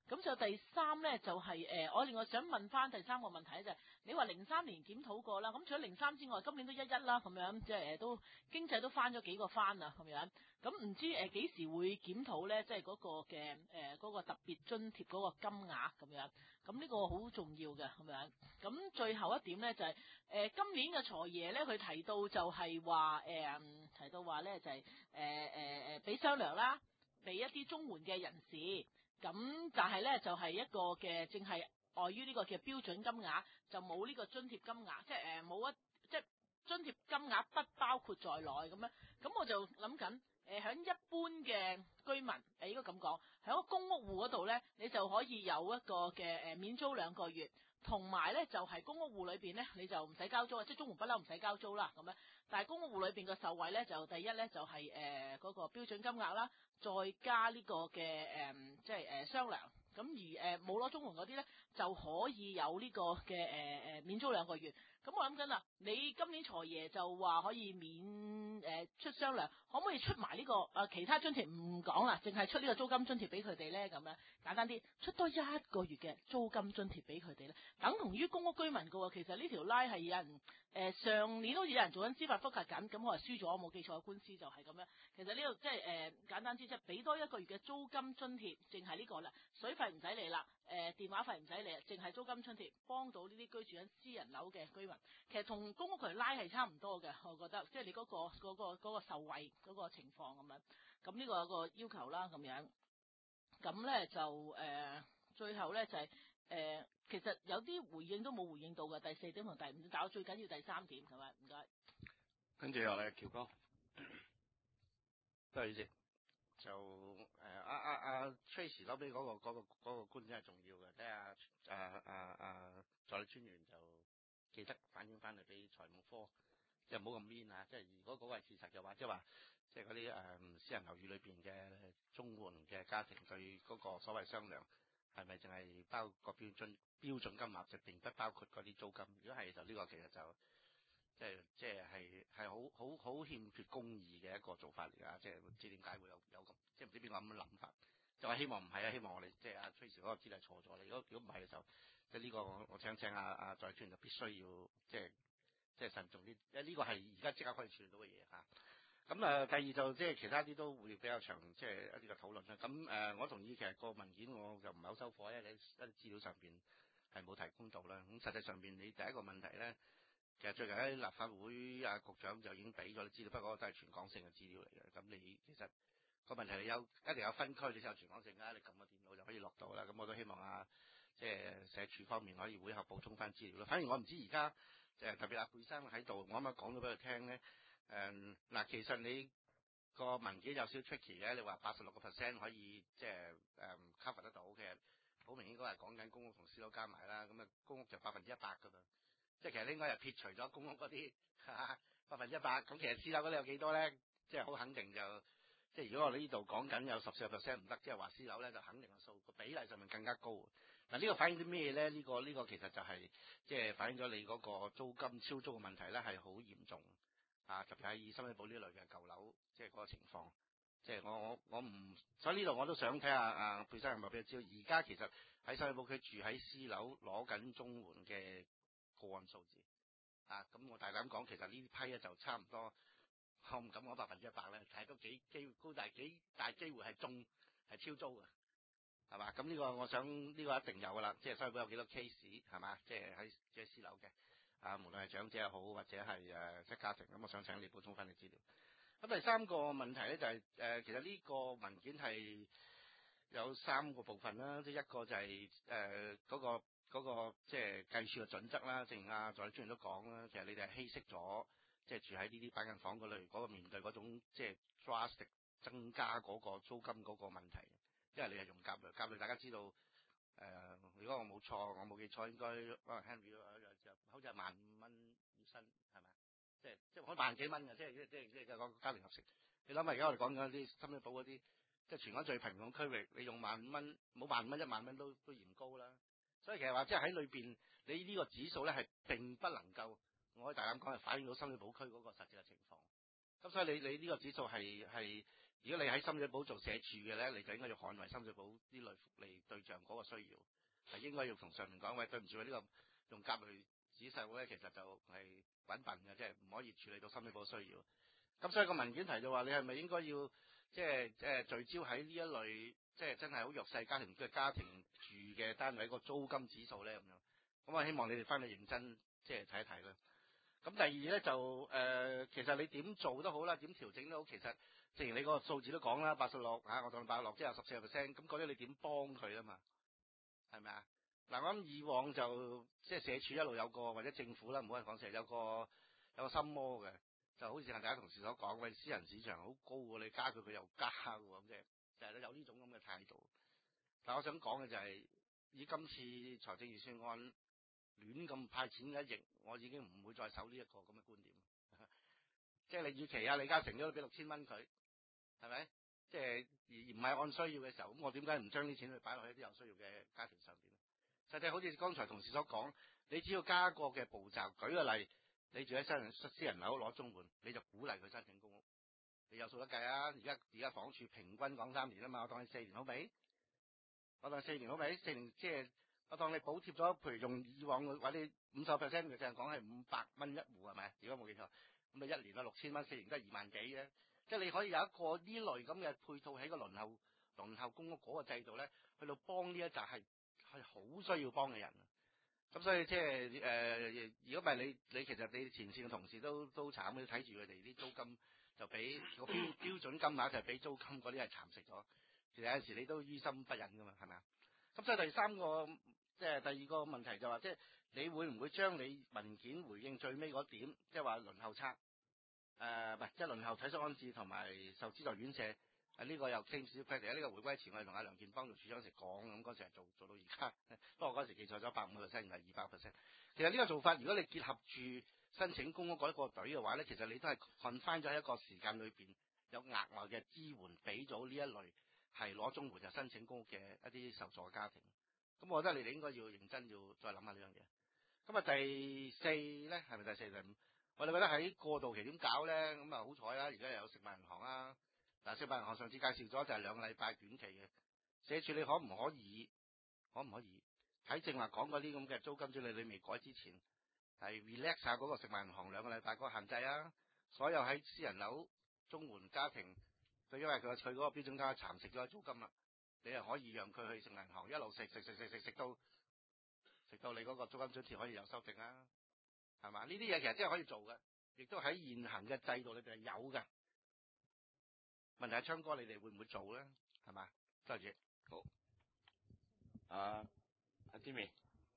咁就第三咧就係、是、誒、呃，我另外想問翻第三個問題咧就係、是，你話零三年檢討過啦，咁除咗零三之外，今年都一一啦咁樣，即係誒都經濟都翻咗幾個番啦咁樣，咁唔知誒幾、呃、時會檢討咧？即係嗰個嘅誒嗰個特別津貼嗰個金額咁樣，咁呢個好重要嘅咁樣。咁最後一點咧就係、是、誒、呃、今年嘅財爺咧，佢提到就係話誒提到話咧就係誒誒誒俾雙糧啦，俾一啲綜援嘅人士。咁但係咧就係、是、一個嘅，淨係礙於呢個嘅標準金額，就冇呢個津貼金額，即係誒冇一即係津貼金額不包括在內咁樣。咁我就諗緊誒，喺一般嘅居民誒應該咁講，喺個公屋戶嗰度咧，你就可以有一個嘅誒免租兩個月，同埋咧就係、是、公屋戶裏邊咧你就唔使交租，即係綜援不嬲唔使交租啦咁樣。但係公屋戶裏邊嘅受惠咧，就第一咧就係誒嗰個標準金額啦，再加呢個嘅誒、呃、即係誒雙糧。咁而誒冇攞綜援嗰啲咧，就可以有呢個嘅誒誒免租兩個月。咁我諗緊啦，你今年財爺就話可以免誒、呃、出雙糧，可唔可以出埋呢、這個誒、呃、其他津貼唔講啦，淨係出呢個租金津貼俾佢哋咧？咁樣簡單啲，出多一個月嘅租金津貼俾佢哋咧，等同於公屋居民嘅喎。其實呢條拉係有人誒、呃、上年好似有人做緊司法覆核緊，咁我係輸咗，我冇記錯嘅官司就係咁樣。其實呢度即係誒簡單啲，即係俾多一個月嘅租金津貼，淨係呢個啦，水費唔使理啦，誒、呃、電話費唔使理，淨係租金津貼，幫到呢啲居住緊私人樓嘅居民。其實同公屋佢拉係差唔多嘅，我覺得，即係你嗰、嗰個嗰、嗰個嗰、嗰個受惠嗰個情況咁樣。咁呢個有個要求啦，咁樣。咁咧就誒、呃，最後咧就係、是、誒、呃，其實有啲回應都冇回應到嘅，第四點同第五點，但我最緊要第三點，係咪？唔該。 跟住落嚟，喬哥。 多謝主席。就誒阿阿阿 Tracy 攞俾嗰個嗰、嗰個嗰、嗰個觀點係重要嘅，即係阿阿阿阿助理專員就記得反映翻嚟俾財務科，即係唔好咁 mean 啊！即係如果嗰個係事實嘅話，即係話即係嗰啲誒私人樓宇裏邊嘅綜援嘅家庭對嗰個所謂雙糧係咪淨係包個標準標準金額，就並不包括嗰啲租金？如果係就呢個其實就即係即係係係好好好欠缺公義嘅一個做法嚟㗎，即係唔知點解會有有咁，即係唔知邊個咁嘅諗法。就話希望唔係啊，希望我哋即係阿 Tracy 嗰個資料錯咗。如果如果唔係嘅時候，即係呢個我我請請阿阿在川就必須要即係即係慎重啲，因為呢個係而家即刻可以處理到嘅嘢嚇。咁啊，第二就即係其他啲都會比較長，即係一啲嘅討論啦。咁誒、呃，我同意其實個文件我就唔係好收貨，因為你一啲資料上邊係冇提供到啦。咁實際上邊你第一個問題咧。其實最近喺立法會啊，局長就已經俾咗啲資料，不過都係全港性嘅資料嚟嘅。咁你其實個問題你有一定有分區，你先有全港性啦。你撳個電腦就可以落到啦。咁我都希望啊，即係社署方面可以會後補充翻資料啦。反而我唔知而家誒特別阿佩生喺度，我啱啱講咗俾佢聽咧。誒、嗯、嗱，其實你個文件有少少 tricky 嘅，你話八十六個 percent 可以即係誒 cover 得到嘅，好明顯應該係講緊公屋同私樓加埋啦。咁啊，公屋就百分之一百㗎嘛。即係其實應該係撇除咗公屋嗰啲百分之一百，咁其實私樓嗰啲有幾多咧？即係好肯定就，即係如果我哋呢度講緊有十四個 percent 唔得，即係話私樓咧就肯定個數個比例上面更加高。嗱，呢個反映啲咩咧？呢、呢個呢、呢個其實就係、是、即係反映咗你嗰個租金超租嘅問題咧係好嚴重啊！特別係以深水埗呢類嘅舊樓，即係嗰個情況。即係我我我唔，所以呢度我都想睇下阿佩生係咪俾佢知道，而家其實喺深水埗區住喺私樓攞緊綜援嘅個案數字啊，咁我大膽講，其實呢批咧就差唔多，我唔敢講百分之一百咧，但係都幾機會高，但係幾大機會係中係超租嘅，係嘛？咁呢個我想呢、呢個一定有噶啦，即係深水埗有幾多 case 係嘛？即係喺即係私樓嘅啊，無論係長者又好或者係誒即係家庭，咁我想請你補充翻啲資料。咁第三個問題咧就係、是、誒、呃，其實呢個文件係有三個部分啦，即係一個就係誒嗰個。嗰、那個即係計算嘅準則啦，正如阿助理專員都講啦，其實你哋係稀釋咗，即係住喺呢啲板間房嗰類嗰個面對嗰種即係 drastic 增加嗰個租金嗰個問題，因為你係用甲類，甲類大家知道誒、呃，如果我冇錯，我冇記錯，應該可能 Henry 好似係萬五蚊月薪係咪？即係即係可能萬幾蚊嘅，即係即係即係即係個家庭合成。你諗下而家我哋講緊啲深水埗嗰啲，即係全港最貧窮區域，你用萬五蚊，冇萬五蚊一萬蚊都都嫌高啦。所以其實話即係喺裏邊，你呢個指數咧係並不能夠，我可以大膽講係反映到深水埗區嗰個實際嘅情況。咁所以你你呢個指數係係如果你喺深水埗做社署嘅咧，你就應該要捍衞深水埗呢類福利對象嗰個需要，係應該要同上面講，喂，對唔住，呢、這個用甲類指數咧，其實就係揾笨嘅，即係唔可以處理到深水埗需要。咁所以個文件提到話，你係咪應該要即係即係聚焦喺呢一類即係真係好弱勢家庭嘅家庭住嘅單位個租金指數咧咁樣？咁我希望你哋翻去認真即係睇一睇啦。咁第二咧就誒、呃，其實你點做都好啦，點調整都好，其實正如你個數字都講啦，八十六嚇，我當八十六即係十四個 percent，咁嗰啲你點幫佢啊嘛？係咪啊？嗱，我諗以往就即係社署一路有個或者政府啦，唔好係講社有個有個心魔嘅。就好似大家同事所講，喂，私人市場好高喎，你加佢佢又加喎，咁即係就係有呢種咁嘅態度。但我想講嘅就係、是，以今次財政預算案亂咁派錢嘅一役，我已經唔會再守呢一個咁嘅觀點。即係你與其啊李嘉誠都俾六千蚊佢，係咪？即係而而唔係按需要嘅時候，咁我點解唔將啲錢去擺落去一啲有需要嘅家庭上邊？實際好似剛才同事所講，你只要加個嘅步驟，舉個例。你住喺私人私人樓攞綜援，你就鼓勵佢申請公屋。你有數得計啊！而家而家房署平均講三年啊嘛，我當你四年好未？我當你四年好未？四年即係我當你補貼咗，譬如用以往或者五十 percent 嘅，淨係講係五百蚊一戶係咪？如果冇記錯，咁你一年啊六千蚊，四年都係二萬幾嘅。即係你可以有一個呢類咁嘅配套喺個輪候輪候公屋嗰個制度咧，去到幫呢一紮係係好需要幫嘅人。咁所以即係誒，如果唔係你你其實你前線嘅同事都都慘嘅，睇住佢哋啲租金就俾個標標準金額就係俾租金嗰啲係蠶食咗，其實有陣時你都於心不忍噶嘛，係咪啊？咁所以第三個即係第二個問題就話，即係你會唔會將你文件回應最尾嗰點，即係話輪候冊誒唔係即係輪候體恤安置同埋受資助院舍。啊！呢、這個又 claim 少 credit 呢個回歸前我哋同阿梁建邦做處長時講，咁嗰時係做做到而家，不過嗰時記錯咗百五個 percent，唔係二百 percent。其實呢個做法，如果你結合住申請公屋嗰一個隊嘅話咧，其實你都係 confine 咗喺一個時間裏邊有額外嘅支援俾咗呢一類係攞綜援就申請公屋嘅一啲受助嘅家庭。咁我覺得你哋應該要認真要再諗下呢樣嘢。咁啊第四咧係咪第四第五？我哋覺得喺過渡期點搞咧？咁啊好彩啦，而家又有食物銀行啦。嗱，食物銀行上次介紹咗就係兩個禮拜短期嘅，社署你可唔可以，可唔可以喺正話講嗰啲咁嘅租金專利你未改之前，係 relax 下嗰個食物銀行兩個禮拜嗰個限制啊？所有喺私人樓綜援家庭，就因為佢佢嗰個標準價蠶食咗租金啦，你又可以讓佢去食銀行一路食食食食食食到食到你嗰個租金津貼可以有修正啦，係嘛？呢啲嘢其實真係可以做嘅，亦都喺現行嘅制度裏邊係有嘅。問題係昌哥，你哋會唔會做咧？係嘛？多謝。 好。啊，阿 Timmy，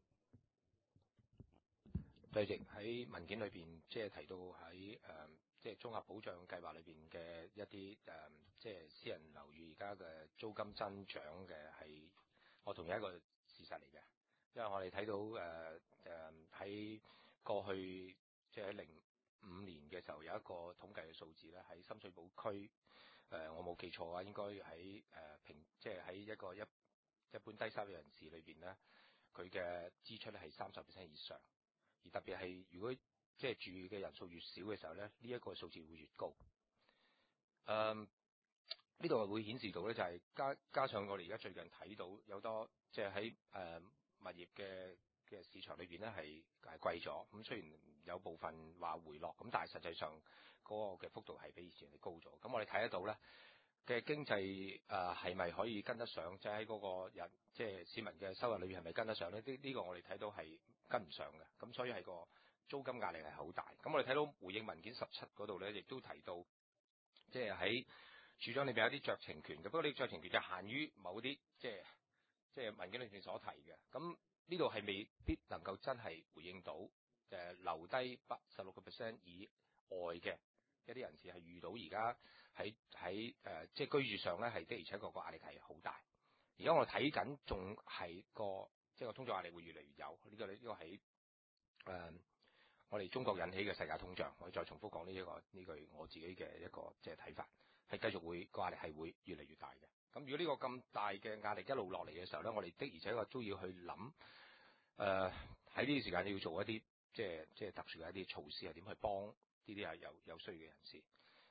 主席喺文件裏邊，即係提到喺誒、呃，即係綜合保障計劃裏邊嘅一啲誒、呃，即係私人樓宇而家嘅租金增長嘅係，我同意一個事實嚟嘅，因為我哋睇到誒誒喺過去即係喺零五年嘅時候有一個統計嘅數字咧，喺深水埗區。誒、呃，我冇記錯啊，應該喺誒、呃、平，即係喺一個一一般低收入人士裏邊咧，佢嘅支出咧係三十 percent 以上，而特別係如果即係住嘅人數越少嘅時候咧，呢、這、一個數字會越高。誒、呃，呢度會顯示到咧，就係、是、加加上我哋而家最近睇到有多即係喺誒物業嘅嘅市場裏邊咧係係貴咗，咁雖然有部分話回落，咁但係實際上嗰個嘅幅度係比以前係高咗。咁我哋睇得到咧嘅經濟誒係咪可以跟得上？即係喺嗰個人即係、就是、市民嘅收入裏邊係咪跟得上咧？呢、這、呢個我哋睇到係跟唔上嘅。咁所以係個租金壓力係好大。咁我哋睇到回應文件十七嗰度咧，亦都提到即係喺署長裏邊有啲酌情權嘅。不過呢個酌情權就限於某啲即係即係文件裏邊所提嘅。咁呢度係未必能夠真係回應到誒、呃、留低八十六個 percent 以外嘅一啲人士係遇到而家喺喺誒即係居住上咧係的而且確個壓力係好大。而家我哋睇緊仲係個即係個通脹壓力會越嚟越有。呢、這個呢、這個喺誒、呃、我哋中國引起嘅世界通脹，我再重複講呢一個呢句我自己嘅一個即係睇法，係繼續會個壓力係會越嚟越大嘅。咁如果呢個咁大嘅壓力一路落嚟嘅時候咧，我哋的而且確都要去諗誒喺呢啲時間要做一啲即係即係特殊嘅一啲措施，係點去幫呢啲係有有需要嘅人士。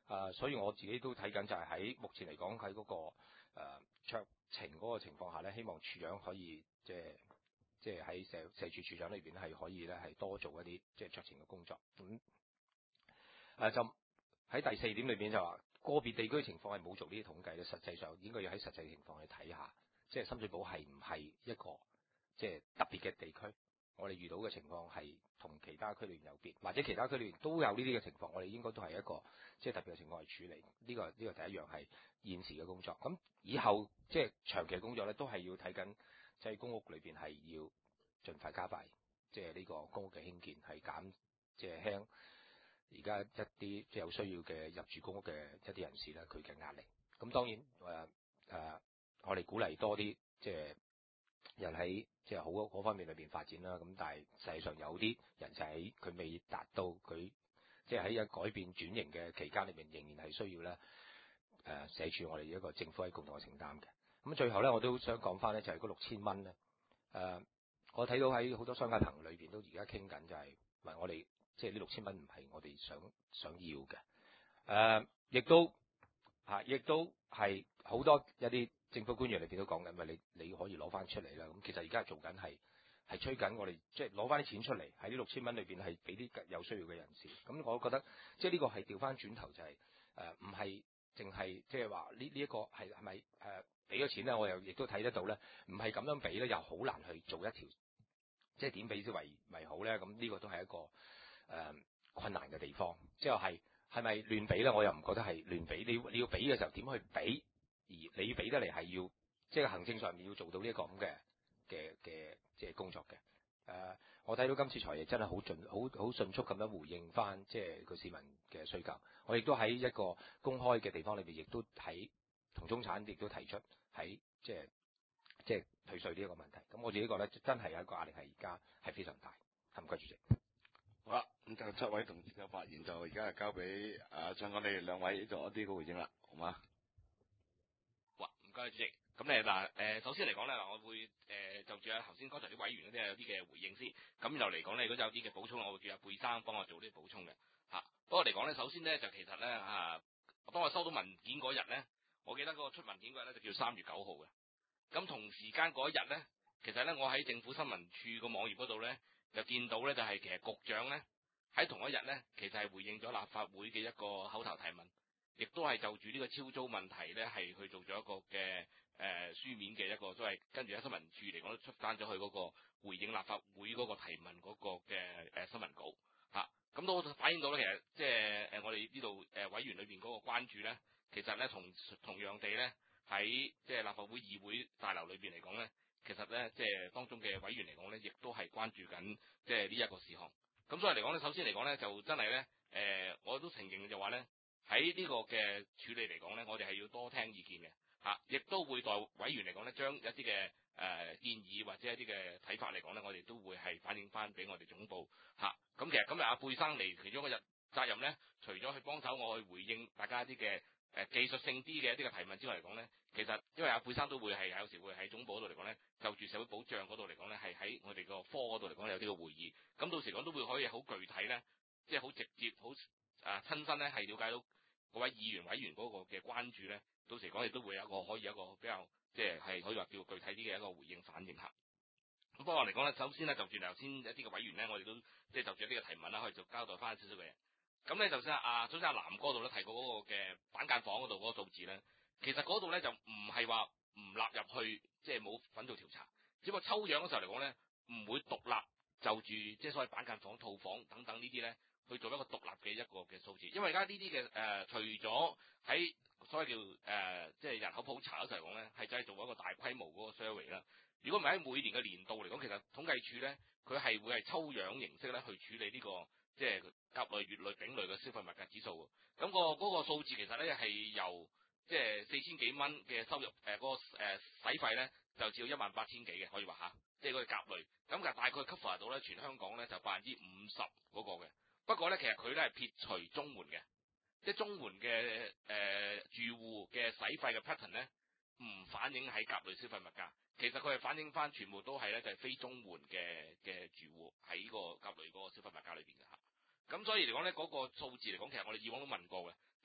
呃，所以我自己都睇緊就係喺目前嚟講喺嗰個誒、呃、酌情嗰個情況下咧，希望處長可以即係即係喺社社署署長裏邊係可以咧係多做一啲即係酌情嘅工作。咁、嗯、誒、呃、就喺第四點裏邊就話個別地區情況係冇做呢啲統計咧，實際上應該要喺實際情況去睇下，即係深水埗係唔係一個即係特別嘅地區？我哋遇到嘅情況係同其他區裏邊有別，或者其他區裏邊都有呢啲嘅情況，我哋應該都係一個即係特別嘅情況去處理。呢個呢個第一樣係現時嘅工作。咁以後即係長期嘅工作咧，都係要睇緊即係公屋裏邊係要盡快加快，即係呢個公屋嘅興建係減即係輕而家一啲即係有需要嘅入住公屋嘅一啲人士咧，佢嘅壓力。咁當然誒誒、呃呃，我哋鼓勵多啲即係人喺即係好嗰方面裏邊發展啦。咁但係實際上有啲人就喺佢未達到佢即係喺一改變轉型嘅期間裏邊，仍然係需要咧誒社署我哋一個政府喺共同嘅承擔嘅。咁最後咧，我都想講翻咧，就係嗰六千蚊咧誒，我睇到喺好多商界朋友裏邊都而家傾緊就係問我哋。即係呢六千蚊唔係我哋想想要嘅，誒、呃，亦都嚇，亦、啊、都係好多一啲政府官員裏邊都講緊，咪你你可以攞翻出嚟啦。咁其實而家做緊係係催緊我哋，即係攞翻啲錢出嚟喺呢六千蚊裏邊係俾啲有需要嘅人士。咁我覺得即係呢個係調翻轉頭就係誒唔係淨係即係話呢呢一個係係咪誒俾咗錢咧？我又亦都睇得到咧，唔係咁樣俾咧，又好難去做一條即係點俾先為為好咧？咁呢個都係一個。誒、呃、困難嘅地方，即係係咪亂俾咧？我又唔覺得係亂俾。你你要俾嘅時候點去俾？而你俾得嚟係要即係行政上面要做到呢一個咁嘅嘅嘅即係工作嘅。誒、呃，我睇到今次財爺真係好盡好好迅速咁樣回應翻即係個市民嘅需求。我亦都喺一個公開嘅地方裏邊，亦都喺同中產亦都提出喺即係即係退稅呢一個問題。咁我自己覺得真係有一個壓力係而家係非常大。唔該，主席。 好啦，咁就七位同事嘅發言就而家係交俾誒張哥你哋兩位做一啲嘅回應啦，好嗎？ 哇，唔該主席。咁咧嗱誒，首先嚟講咧嗱，我會誒、呃、就住啊頭先剛才啲委員嗰啲有啲嘅回應先。咁就嚟講咧，如果有啲嘅補充，我會叫阿貝生幫我做啲補充嘅嚇。不過嚟講咧，首先咧就其實咧啊，當我收到文件嗰日咧，我記得嗰個出文件嗰日咧就叫三月九號嘅。咁同時間嗰一日咧，其實咧我喺政府新聞處個網頁嗰度咧。就見到咧，就係其實局長咧喺同一日咧，其實係回應咗立法會嘅一個口頭提問，亦都係就住呢個超租問題咧，係去做咗一個嘅誒、呃、書面嘅一個，都係跟住喺新聞處嚟講都出翻咗去嗰個回應立法會嗰個提問嗰個嘅誒、呃、新聞稿嚇。咁、啊、都反映到咧，其實即係誒我哋呢度誒委員裏邊嗰個關注咧，其實咧同同樣地咧喺即係立法會議會大樓裏邊嚟講咧。其實咧，即係當中嘅委員嚟講咧，亦都係關注緊即係呢一個事項。咁所以嚟講咧，首先嚟講咧，就真係咧，誒、呃，我都承認就話咧，喺呢個嘅處理嚟講咧，我哋係要多聽意見嘅嚇，亦、啊、都會代委員嚟講咧，將一啲嘅誒建議或者一啲嘅睇法嚟講咧，我哋都會係反映翻俾我哋總部嚇。咁、啊、其實今日阿貝生嚟其中一日責任咧，除咗去幫手我去回應大家一啲嘅誒技術性啲嘅一啲嘅提問之外嚟講咧，其實因為阿貝生都會係有時會喺總部嗰度嚟講咧。就住社會保障嗰度嚟講咧，係喺我哋個科嗰度嚟講有啲個會議，咁到時講都會可以好具體咧，即係好直接、好誒親身咧，係了解到嗰位議員委員嗰個嘅關注咧。到時講亦都會有一個可以有一個比較，即係係可以話叫具體啲嘅一個回應反應下。咁不過嚟講咧，首先咧就住頭先一啲嘅委員咧，我哋都即係就住一啲嘅提問啦，可以做交代翻少少嘅嘢。咁咧就先阿早先阿南哥度咧提過嗰個嘅板間房嗰度嗰個數字咧，其實嗰度咧就唔係話唔納入去，即係冇份做調查。只不過抽樣嘅時候嚟講咧，唔會獨立就住即係所謂板間房、套房等等呢啲咧，去做一個獨立嘅一個嘅數字。因為而家呢啲嘅誒，除咗喺所謂叫誒、呃，即係人口普查嗰時候嚟講咧，係真係做一個大規模嗰個 survey 啦。如果唔係喺每年嘅年度嚟講，其實統計處咧，佢係會係抽樣形式咧去處理呢、這個即係甲類、乙類、丙類嘅消費物價指數。咁、那個嗰、那個數字其實咧係由即係四千幾蚊嘅收入，誒、呃、嗰、那個誒使費咧就至到一萬八千幾嘅，可以話嚇，即係嗰個甲類。咁其實大概 cover 到咧全香港咧就百分之五十嗰個嘅。不過咧其實佢咧係撇除綜援嘅，即係綜援嘅誒、呃、住戶嘅使費嘅 pattern 咧唔反映喺甲類消費物價。其實佢係反映翻全部都係咧就係、是、非綜援嘅嘅住戶喺呢個甲類嗰個消費物價裏邊嘅嚇。咁所以嚟講咧嗰個數字嚟講，其實我哋以往都問過嘅。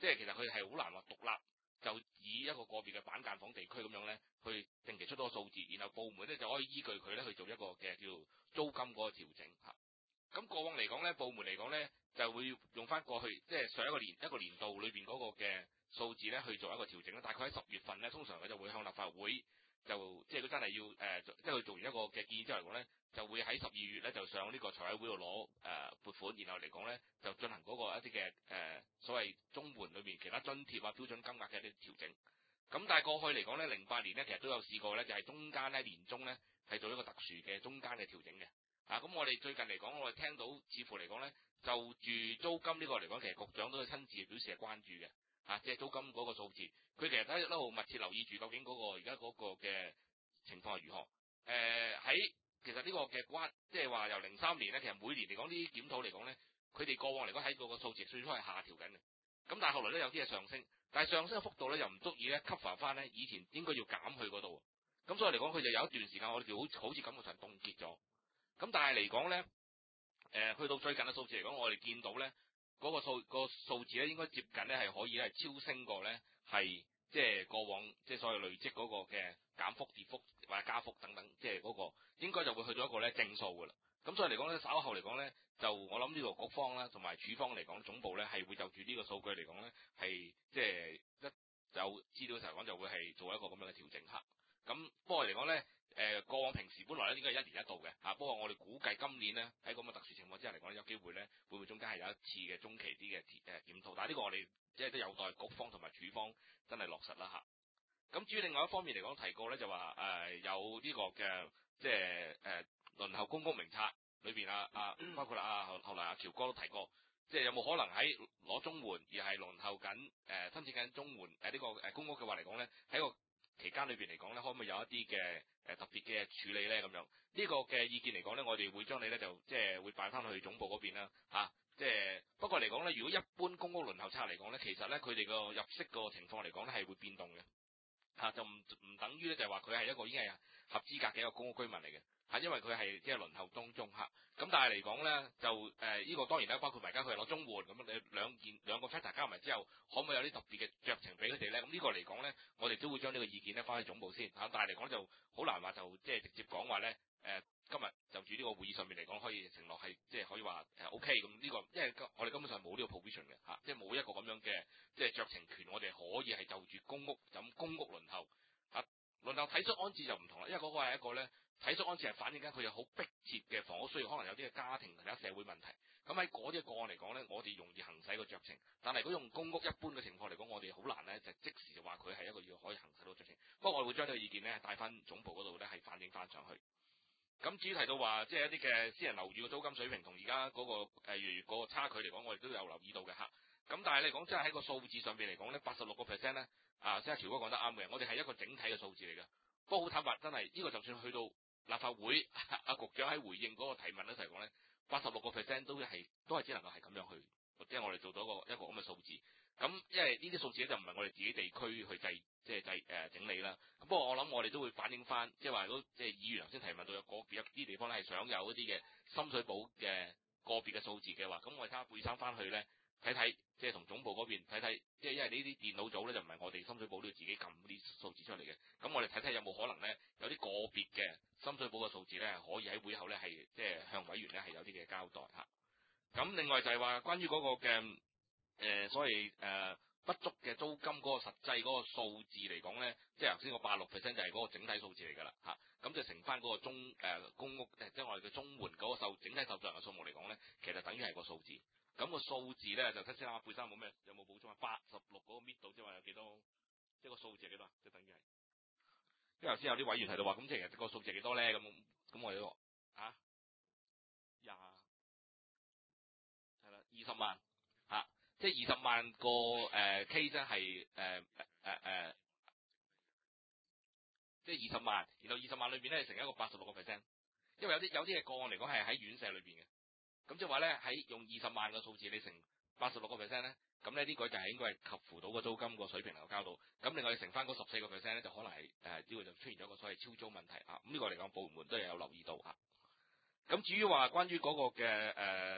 即係其實佢係好難話獨立就以一個個別嘅板間房地區咁樣咧，去定期出多個數字，然後部門咧就可以依據佢咧去做一個嘅叫租金嗰個調整嚇。咁過往嚟講咧，部門嚟講咧就會用翻過去即係上一個年一個年度裏邊嗰個嘅數字咧去做一個調整啦。大概喺十月份咧，通常佢就會向立法會就即係佢真係要誒、呃，即係佢做完一個嘅建議之後嚟講咧，就會喺十二月咧就上呢個財委會度攞誒撥款，然後嚟講咧就進行嗰個一啲嘅誒所謂綜援裏邊其他津貼啊標準金額嘅一啲調整。咁但係過去嚟講咧，零八年咧其實都有試過咧，就係、是、中間咧年中咧係做一個特殊嘅中間嘅調整嘅。啊，咁我哋最近嚟講，我哋聽到似乎嚟講咧，就住租金呢個嚟講，其實局長都係親自表示係關注嘅。啊，即係租金嗰個數字，佢其實都一路密切留意住究竟嗰個而家嗰個嘅情況係如何。誒、呃、喺其實呢個嘅關，即係話由零三年咧，其實每年嚟講呢啲檢討嚟講咧，佢哋過往嚟講喺嗰個數字最初係下調緊嘅。咁但係後來咧有啲係上升，但係上升嘅幅度咧又唔足以咧 cover 翻咧以前應該要減去嗰度。咁所以嚟講，佢就有一段時間我哋就好好似感覺上凍結咗。咁但係嚟講咧，誒、呃、去到最近嘅數字嚟講，我哋見到咧嗰、那個數、那個數字咧應該接近咧係可以係超升過咧係即係過往即係所謂累積嗰個嘅減幅、跌幅或者加幅等等，即係嗰個應該就會去到一個咧正數㗎啦。咁所以嚟講咧，稍後嚟講咧，就我諗呢個局方啦同埋處方嚟講總部咧係會就住呢個數據嚟講咧係即係一有資料嘅時候講就會係做一個咁樣嘅調整嚇。咁不過嚟講咧。誒、呃、過往平時本來咧應該係一年一度嘅嚇、啊，不過我哋估計今年咧喺咁嘅特殊情況之下嚟講，有機會咧會唔會中間係有一次嘅中期啲嘅誒檢討，但係呢個我哋即係都有待局方同埋處方真係落實啦嚇。咁、啊、至於另外一方面嚟講，提過咧就話誒、呃、有呢個嘅即係誒輪候公屋名冊裏邊啊啊，包括啊後後來阿喬哥都提過，即係有冇可能喺攞綜援而係輪候緊誒、呃、申請緊綜援誒呢、呃這個誒公屋嘅話嚟講咧，喺個期間裏邊嚟講咧，可唔可以有一啲嘅誒特別嘅處理咧？咁樣呢、這個嘅意見嚟講咧，我哋會將你咧就即係會擺翻去總部嗰邊啦嚇。即係不過嚟講咧，如果一般公屋輪候冊嚟講咧，其實咧佢哋個入息個情況嚟講咧係會變動嘅嚇、啊，就唔唔等於咧就係話佢係一個已經係合資格嘅一個公屋居民嚟嘅嚇，因為佢係即係輪候當中嚇。咁、啊、但係嚟講咧就誒呢、呃這個當然咧包括埋而家佢係攞綜援咁樣，你兩件兩個 factor 加埋之後，可唔可以有啲特別嘅酌情俾佢哋咧？咁呢個嚟講咧，我哋都會將呢個意見咧翻去總部先嚇、啊。但係嚟講就好難話就即係直接講話咧誒，今日就住呢個會議上面嚟講，可以承諾係即係可以話誒 O K 咁呢個，因為我哋根本上冇呢個 provision 嘅嚇，即係冇一個咁樣嘅即係酌情權，我哋可以係就住公屋咁公屋輪候嚇、啊，輪候體恤安置就唔同啦，因為嗰個係一個咧。體恤安置係反映緊佢有好迫切嘅房屋需要，可能有啲嘅家庭同埋社會問題。咁喺嗰啲個案嚟講咧，我哋容易行使個酌情。但係如果用公屋一般嘅情況嚟講，我哋好難咧就即時就話佢係一個要可以行使到酌情。不過我哋會將呢個意見咧帶翻總部嗰度咧係反映翻上去。咁至於提到話即係一啲嘅私人樓宇嘅租金水平同而家嗰個誒越嚟越嗰個差距嚟講，我哋都有留意到嘅嚇。咁但係嚟講，即係喺個數字上邊嚟講咧，八十六個 percent 咧，啊，即係喬哥講得啱嘅，我哋係一個整體嘅數字嚟嘅。不過好坦白，真係呢、這個就算去到立法會阿局長喺回應嗰個提問嗰時講咧，八十六個 percent 都係都係只能夠係咁樣去，即係我哋做到一個一個咁嘅數字。咁因為呢啲數字咧就唔係我哋自己地區去計，即係計誒整理啦。不過我諗我哋都會反映翻，即係話嗰即係議員頭先提問到有個別一啲地方咧係想有一啲嘅深水埗嘅個別嘅數字嘅話，咁我哋睇下背生翻去咧。睇睇，即係同總部嗰邊睇睇，即係因為呢啲電腦組咧就唔係我哋深水埗都要自己撳啲數字出嚟嘅。咁我哋睇睇有冇可能咧，有啲個別嘅深水埗嘅數字咧，可以喺會後咧係即係向委員咧係有啲嘅交代嚇。咁另外就係話關於嗰個嘅誒、呃、所謂誒、呃、不足嘅租金嗰個實際嗰個數字嚟講咧，即係頭先個八六 percent 就係嗰個整體數字嚟㗎啦嚇。咁就乘翻嗰個中誒、呃、公屋誒，即係我哋嘅綜援嗰個受整體受助人嘅數目嚟講咧，其實等於係個數字。咁個數字咧就睇先啦，貝生冇咩有冇補充啊？八十六嗰個搣到即係話有幾多？即係個數字係幾多？即係等於係。因為頭先有啲委員提到話，咁即係其實個數字係幾多咧？咁咁我哋都啊廿係啦，二十萬嚇、啊，即係二十萬個誒、呃、case 咧係誒誒誒，即係二十萬，然後二十萬裏邊咧成一個八十六個 percent， 因為有啲有啲嘅個案嚟講係喺院舍裏邊嘅。咁即係話咧，喺用二十萬個數字，你乘八十六個 percent 咧，咁咧呢個就係應該係及乎到個租金個水平能夠交到。咁另外你乘翻嗰十四個 percent 咧，就可能係誒呢個就出現咗個所謂超租問題啊。咁呢個嚟講，部門都係有留意到嚇。咁至於話關於嗰個嘅誒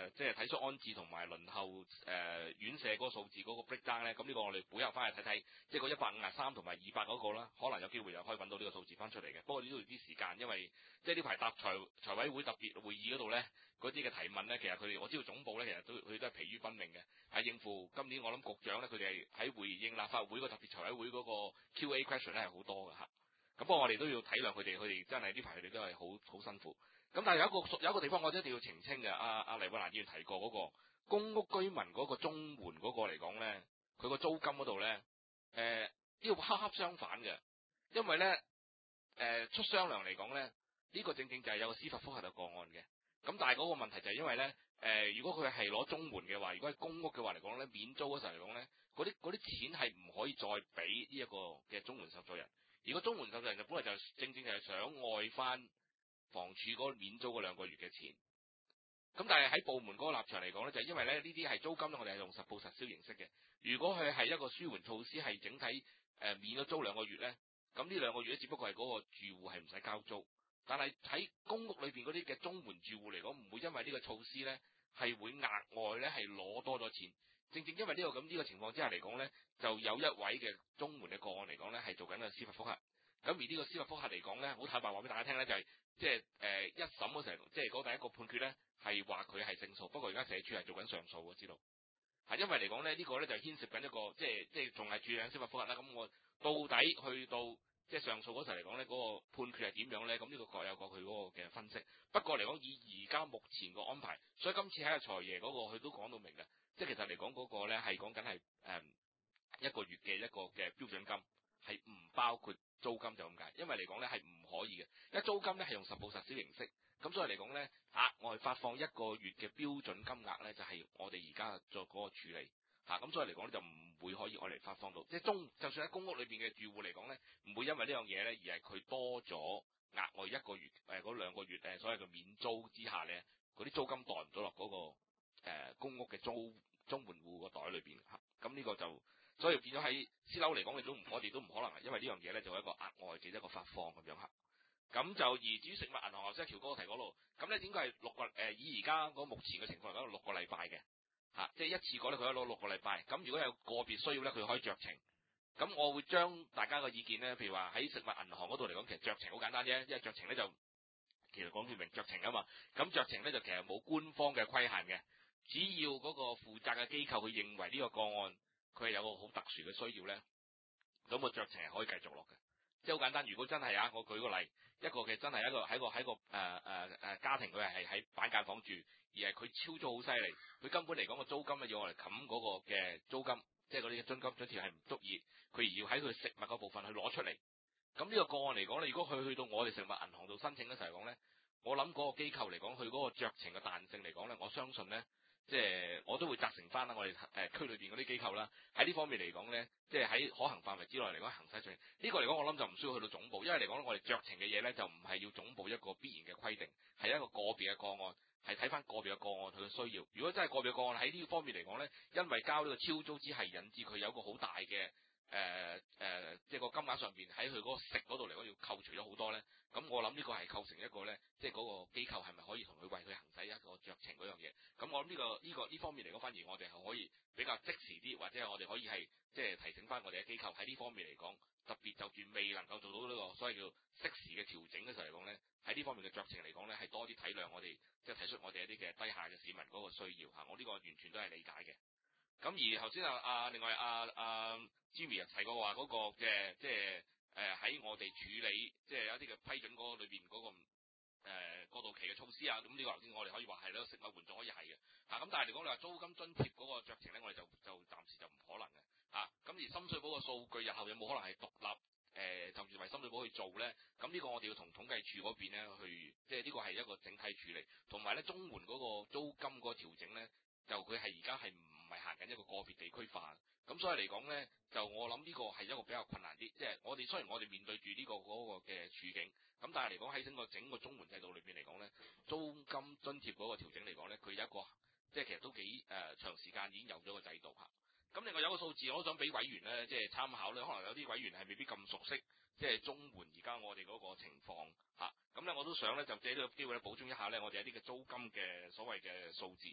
誒即係體恤安置同埋輪候誒、呃、院舍嗰個數字嗰個 breakdown 咧，咁呢個我哋補入翻嚟睇睇，即係個一百五十三同埋二百嗰個啦，可能有機會又可以揾到呢個數字翻出嚟嘅。不過呢度啲時間，因為即係呢排答財財委會特別會議嗰度咧，嗰啲嘅提問咧，其實佢哋我知道總部咧，其實都佢都係疲於奔命嘅，係應付今年我諗局長咧，佢哋係喺回應立法會個特別財委會嗰個 Q A question 咧係好多嘅嚇。咁不過我哋都要體諒佢哋，佢哋真係呢排佢哋都係好好辛苦。咁但係有一個有一個地方我一定要澄清嘅，阿阿黎偉蘭議員提過嗰、那個公屋居民嗰個綜援嗰個嚟講咧，佢個租金嗰度咧，誒呢個恰恰相反嘅，因為咧誒、呃、出雙糧嚟講咧，呢、這個正正就係有個司法覆核嘅個案嘅。咁但係嗰個問題就係因為咧，誒、呃、如果佢係攞綜援嘅話，如果係公屋嘅話嚟講咧，免租嗰時候嚟講咧，嗰啲嗰啲錢係唔可以再俾呢一個嘅綜援受助人。如果綜援受助人就本來就正正就係想愛翻房署嗰免租嗰兩個月嘅錢，咁但係喺部門嗰個立場嚟講咧，就係、因為咧呢啲係租金咧，我哋係用實報實銷形式嘅。如果佢係一個舒緩措施，係整體誒、呃、免咗租兩個月咧，咁呢兩個月咧，只不過係嗰個住戶係唔使交租。但係喺公屋裏邊嗰啲嘅綜援住戶嚟講，唔會因為呢個措施咧係會額外咧係攞多咗錢。正正因為呢、呢個咁呢、呢個情況之下嚟講咧，就有一位嘅綜援嘅個案嚟講咧係做緊個司法覆核。咁而呢個司法覆核嚟講咧，好坦白話俾大家聽咧，就係、是。即係誒、呃、一審嗰時候，即係嗰第一個判決咧，係話佢係勝訴。不過而家社署係做緊上訴，我知道。係因為嚟講咧，呢、這個咧就牽涉緊一個即係即係仲係處理緊司法覆核啦。咁我到底去到即係上訴嗰時候嚟講咧，嗰、那個判決係點樣咧？咁呢個各有各佢嗰個嘅分析。不過嚟講，以而家目前個安排，所以今次喺阿財爺嗰、那個佢都講到明嘅，即係其實嚟講嗰個咧係講緊係誒一個月嘅一個嘅標準金，係唔包括租金就咁解，因為嚟講咧係唔可以嘅，因為租金咧係用實報實銷形式，咁所以嚟講咧額外發放一個月嘅標準金額咧就係、是、我哋而家做嗰個處理嚇，咁、啊、所以嚟講咧就唔會可以我嚟發放到，即係中就算喺公屋裏邊嘅住戶嚟講咧，唔會因為呢樣嘢咧而係佢多咗額外一個月誒嗰、呃、兩個月誒所謂嘅免租之下咧，嗰啲租金袋唔到落嗰個、呃、公屋嘅租綜援戶個袋裏邊嚇，咁、啊、呢個就。所以變咗喺私樓嚟講，你都唔，我哋都唔可能，因為呢樣嘢咧就係一個額外嘅一個發放咁樣嚇。咁就而至於食物銀行頭先喬哥提嗰度，咁咧應該係六個誒、呃，以而家嗰目前嘅情況嚟講，六個禮拜嘅嚇，即係一次過咧佢可以攞六個禮拜。咁如果有個別需要咧，佢可以酌情。咁我會將大家嘅意見咧，譬如話喺食物銀行嗰度嚟講，其實酌情好簡單啫，因為酌情咧就其實講明明酌情啊嘛。咁酌情咧就其實冇官方嘅規限嘅，只要嗰個負責嘅機構佢認為呢個個案。佢係有個好特殊嘅需要咧，咁個酌情係可以繼續落嘅，即係好簡單。如果真係啊，我舉個例，一個嘅真係一個喺個喺個誒誒誒家庭，佢係喺板間房住，而係佢超租好犀利，佢根本嚟講個租金咧要我嚟冚嗰個嘅租金，即係嗰啲嘅津金津貼係唔足以，佢而要喺佢食物嗰部分去攞出嚟。咁呢個個案嚟講咧，如果佢去到我哋食物銀行度申請嘅時候嚟講咧，我諗嗰個機構嚟講，佢嗰個酌情嘅彈性嚟講咧，我相信咧。即係我都會責成翻啦，我哋誒區裏邊嗰啲機構啦，喺呢方面嚟講咧，即係喺可行範圍之內嚟講行使上，呢個嚟講我諗就唔需要去到總部，因為嚟講我哋酌情嘅嘢咧就唔係要總部一個必然嘅規定，係一個個別嘅個案，係睇翻個別嘅個案佢嘅需要。如果真係個別個案喺呢方面嚟講咧，因為交呢個超租只係引致佢有一個好大嘅。誒誒、呃呃，即係個金額上邊喺佢嗰個食嗰度嚟講要扣除咗好多咧，咁我諗呢個係構成一個咧，即係嗰個機構係咪可以同佢為佢行使一個酌情嗰樣嘢？咁我諗呢、這個呢、這個呢方面嚟講，反而我哋係可以比較即時啲，或者係我哋可以係即係提醒翻我哋嘅機構喺呢方面嚟講，特別就住未能夠做到呢個所謂叫適時嘅調整嘅時候嚟講咧，喺呢方面嘅酌情嚟講咧，係多啲體諒我哋，即係睇出我哋一啲嘅低下嘅市民嗰個需要嚇，我呢個完全都係理解嘅。咁而頭先啊啊，另外啊啊 Jimmy 又提過話嗰個嘅即係誒喺我哋處理即係有一啲嘅批准嗰裏邊嗰個誒、呃、過渡期嘅措施啊，咁呢個頭先我哋可以話係咯，食物援助可以係嘅嚇。咁、啊、但係嚟講你話租金津貼嗰個酌情咧，我哋就就暫時就唔可能嘅嚇。咁、啊、而深水埗嘅數據日後有冇可能係獨立誒、呃、就住為深水埗去做咧？咁呢個我哋要同統計處嗰邊咧去，即係呢個係一個整體處理，同埋咧綜援嗰個租金嗰個調整咧，就佢係而家係唔係行緊一個個別地區化，咁所以嚟講咧，就我諗呢個係一個比較困難啲，即係我哋雖然我哋面對住呢個嗰個嘅處境，咁但係嚟講喺整個整個綜援制度裏邊嚟講咧，租金津貼嗰個調整嚟講咧，佢有一個即係其實都幾誒、呃、長時間已經有咗個制度嚇。咁另外有個數字我都想俾委員咧，即係參考咧，可能有啲委員係未必咁熟悉，即係綜援而家我哋嗰個情況嚇。咁咧我都想咧就借呢個機會咧補充一下咧，我哋一啲嘅租金嘅所謂嘅數字。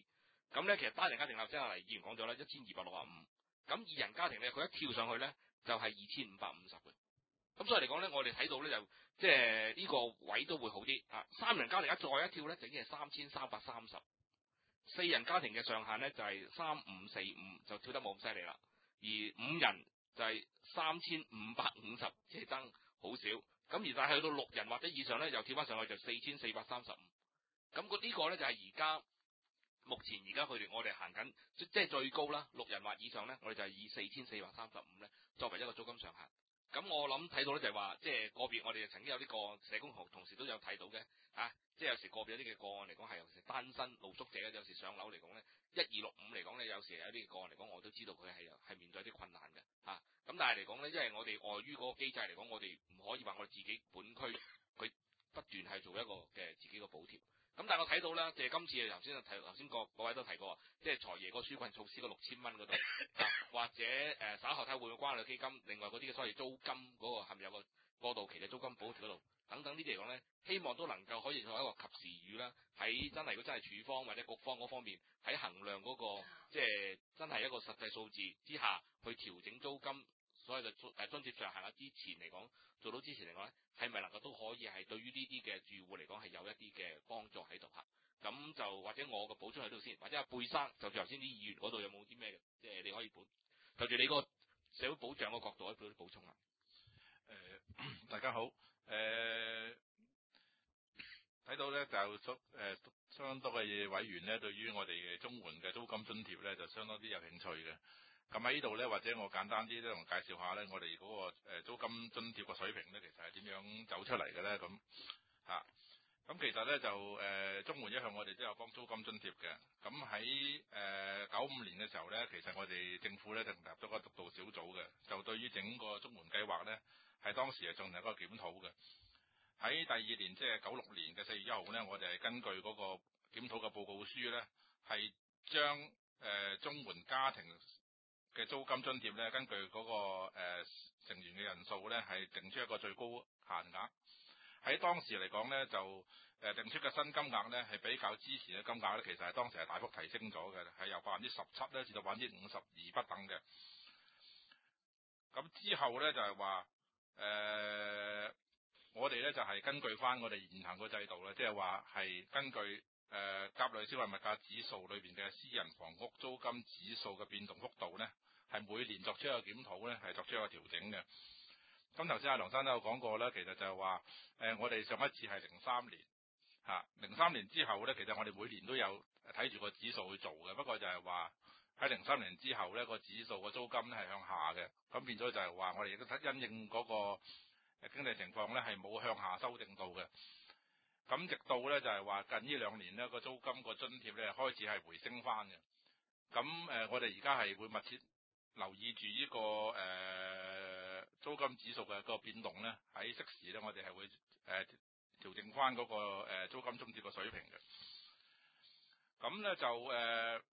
咁咧其實單人家庭樓即係嚟議員講咗啦，一千二百六十五。咁二人家庭咧，佢一跳上去咧就係二千五百五十嘅。咁所以嚟講咧，我哋睇到咧就即係呢個位都會好啲啊。三人家庭一再一跳咧，就已經係三千三百三十。四人家庭嘅上限咧就係三五四五，就跳得冇咁犀利啦。而五人就係三千五百五十，即係爭好少。咁而但係去到六人或者以上咧，又跳翻上去就四千四百三十五。咁個呢個咧就係而家目前而家佢哋我哋行緊即係最高啦，六人或以上咧，我哋就係以四千四百三十五咧作為一個租金上限。咁我諗睇到咧就係話，即係個別我哋曾經有呢個社工同同事都有睇到嘅，啊，即係有時個別有啲嘅個案嚟講係，尤其是單身露宿者，有時上樓嚟講咧，一二六五嚟講咧，有時有啲個案嚟講，我都知道佢係係面對一啲困難嘅，嚇、啊。咁但係嚟講咧，因為我哋礙於嗰個機制嚟講，我哋唔可以話我哋自己本區佢不斷係做一個嘅自己嘅補貼。咁但係我睇到啦，即係今次頭先提頭先個各位都提過，即係財爺嗰個紓困措施嗰六千蚊嗰度，或者誒、呃、稍後睇會唔會關愛基金，另外嗰啲嘅所謂租金嗰、嗰個係咪有個過渡期嘅租金補貼嗰度，等等呢啲嚟講咧，希望都能夠可以做一個及時雨啦。喺真係如果真係處方或者局方嗰方面喺衡量嗰、嗰個即係真係一個實際數字之下去調整租金。所謂嘅誒津貼上限啦，之前嚟講做到之前嚟講咧，係咪能夠都可以係對於呢啲嘅住戶嚟講係有一啲嘅幫助喺度嚇？咁就或者我嘅補充喺度先，或者阿貝生就住頭先啲議員嗰度有冇啲咩嘅，即係你可以補就住你個社會保障嘅角度可以做啲補充啊？ 誒、呃，大家好，誒、呃，睇到咧就相誒相當多嘅委員咧，對於我哋嘅綜援嘅租金津貼咧，就相當之有興趣嘅。咁喺呢度咧，或者我簡單啲咧，同介紹下咧，我哋嗰個誒租金津貼個水平咧，其實係點樣走出嚟嘅咧？咁嚇，咁其實咧就誒綜援一向我哋都有幫租金津貼嘅。咁喺誒九五年嘅時候咧，其實我哋政府咧就成立咗個督導小組嘅，就對於整個綜援計劃咧，係當時係進行一個檢討嘅。喺第二年，即係九六年嘅四月一號咧，我哋係根據嗰個檢討嘅報告書咧，係將誒綜援家庭嘅租金津貼咧，根據嗰、那個、呃、成員嘅人數咧，係定出一個最高限額。喺當時嚟講咧，就誒、呃、定出嘅新金額咧，係比較之前嘅金額咧，其實係當時係大幅提升咗嘅，係由百分之十七咧至到百分之五十二不等嘅。咁之後咧就係話誒，我哋咧就係、是、根據翻我哋現行個制度咧，即係話係根據誒甲類消費物價指數裏邊嘅私人房屋租金指數嘅變動幅度咧，係每年作出一個檢討咧，係作出一個調整嘅。咁頭先阿梁生都有講過啦，其實就係話誒，我哋上一次係零三年嚇，零三年之後咧，其實我哋每年都有睇住個指數去做嘅。不過就係話喺零三年之後咧，個指數個租金咧係向下嘅，咁變咗就係話我哋亦都因應嗰個經濟情況咧係冇向下修正到嘅。咁直到咧就係話近呢兩年咧個租金個津貼咧開始係回升翻嘅。咁誒，我哋而家係會密切留意住呢個誒租金指數嘅個變動咧，喺適時咧我哋係會誒調整翻嗰個誒租金津貼個水平嘅。咁咧就誒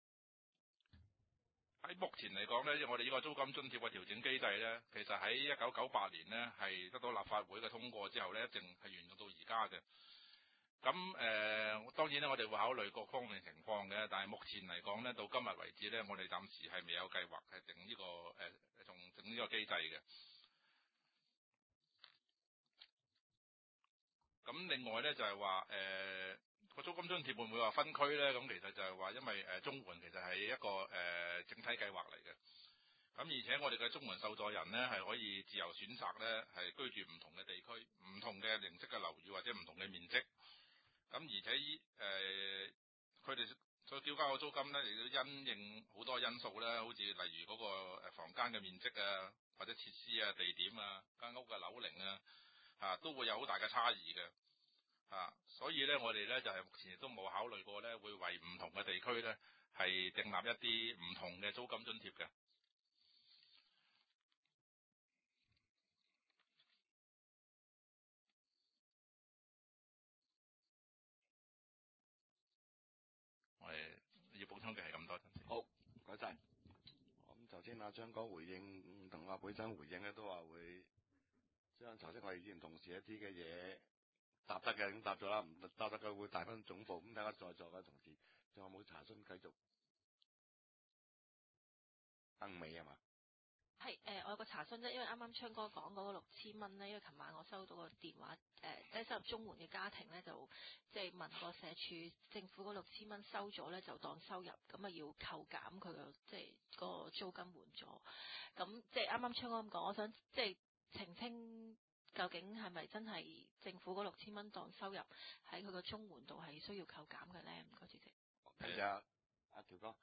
喺目前嚟講咧，我哋呢個租金津貼嘅調整機制咧，其實喺一九九八年咧係得到立法會嘅通過之後咧，一直係沿用到而家嘅。咁誒、呃，當然咧，我哋會考慮各方面情況嘅，但係目前嚟講咧，到今日為止咧，我哋暫時係未有計劃係定呢、這個誒，仲、呃、整呢個機制嘅。咁另外咧就係話誒個租金津貼會唔會話分區咧？咁其實就係話，因為誒綜援其實係一個誒、呃、整體計劃嚟嘅。咁而且我哋嘅綜援受助人咧係可以自由選擇咧，係居住唔同嘅地區、唔同嘅形式嘅樓宇或者唔同嘅面積。咁而且依誒佢哋所繳交嘅租金咧，亦都因應好多因素咧，好似例如嗰個誒房間嘅面積啊，或者設施啊、地點啊、間屋嘅樓齡啊，嚇、啊、都會有好大嘅差異嘅嚇、啊。所以咧，我哋咧就係、是、目前亦都冇考慮過咧，會為唔同嘅地區咧係訂立一啲唔同嘅租金津貼嘅。我哋要補充嘅係咁多。 好，唔該晒。咁頭先阿張哥回應同阿貝生回應咧，都話會將頭先我哋議員同事一啲嘅嘢答得嘅，咁答咗啦，唔答得嘅會帶翻總部，咁睇下在座嘅同事仲有冇查詢繼續？鄧美係嘛？ 係誒、呃，我有個查詢啫，因為啱啱昌哥講嗰個六千蚊咧，因為琴晚我收到個電話，誒、呃，低收入綜援嘅家庭咧，就即係問個社署政府嗰六千蚊收咗咧，就當收入，咁啊要扣減佢個即係個租金援助。咁即係啱啱昌哥咁講，我想即係澄清，究竟係咪真係政府嗰六千蚊當收入喺佢個綜援度係需要扣減嘅咧？唔該，主席。 係啊，阿喬哥。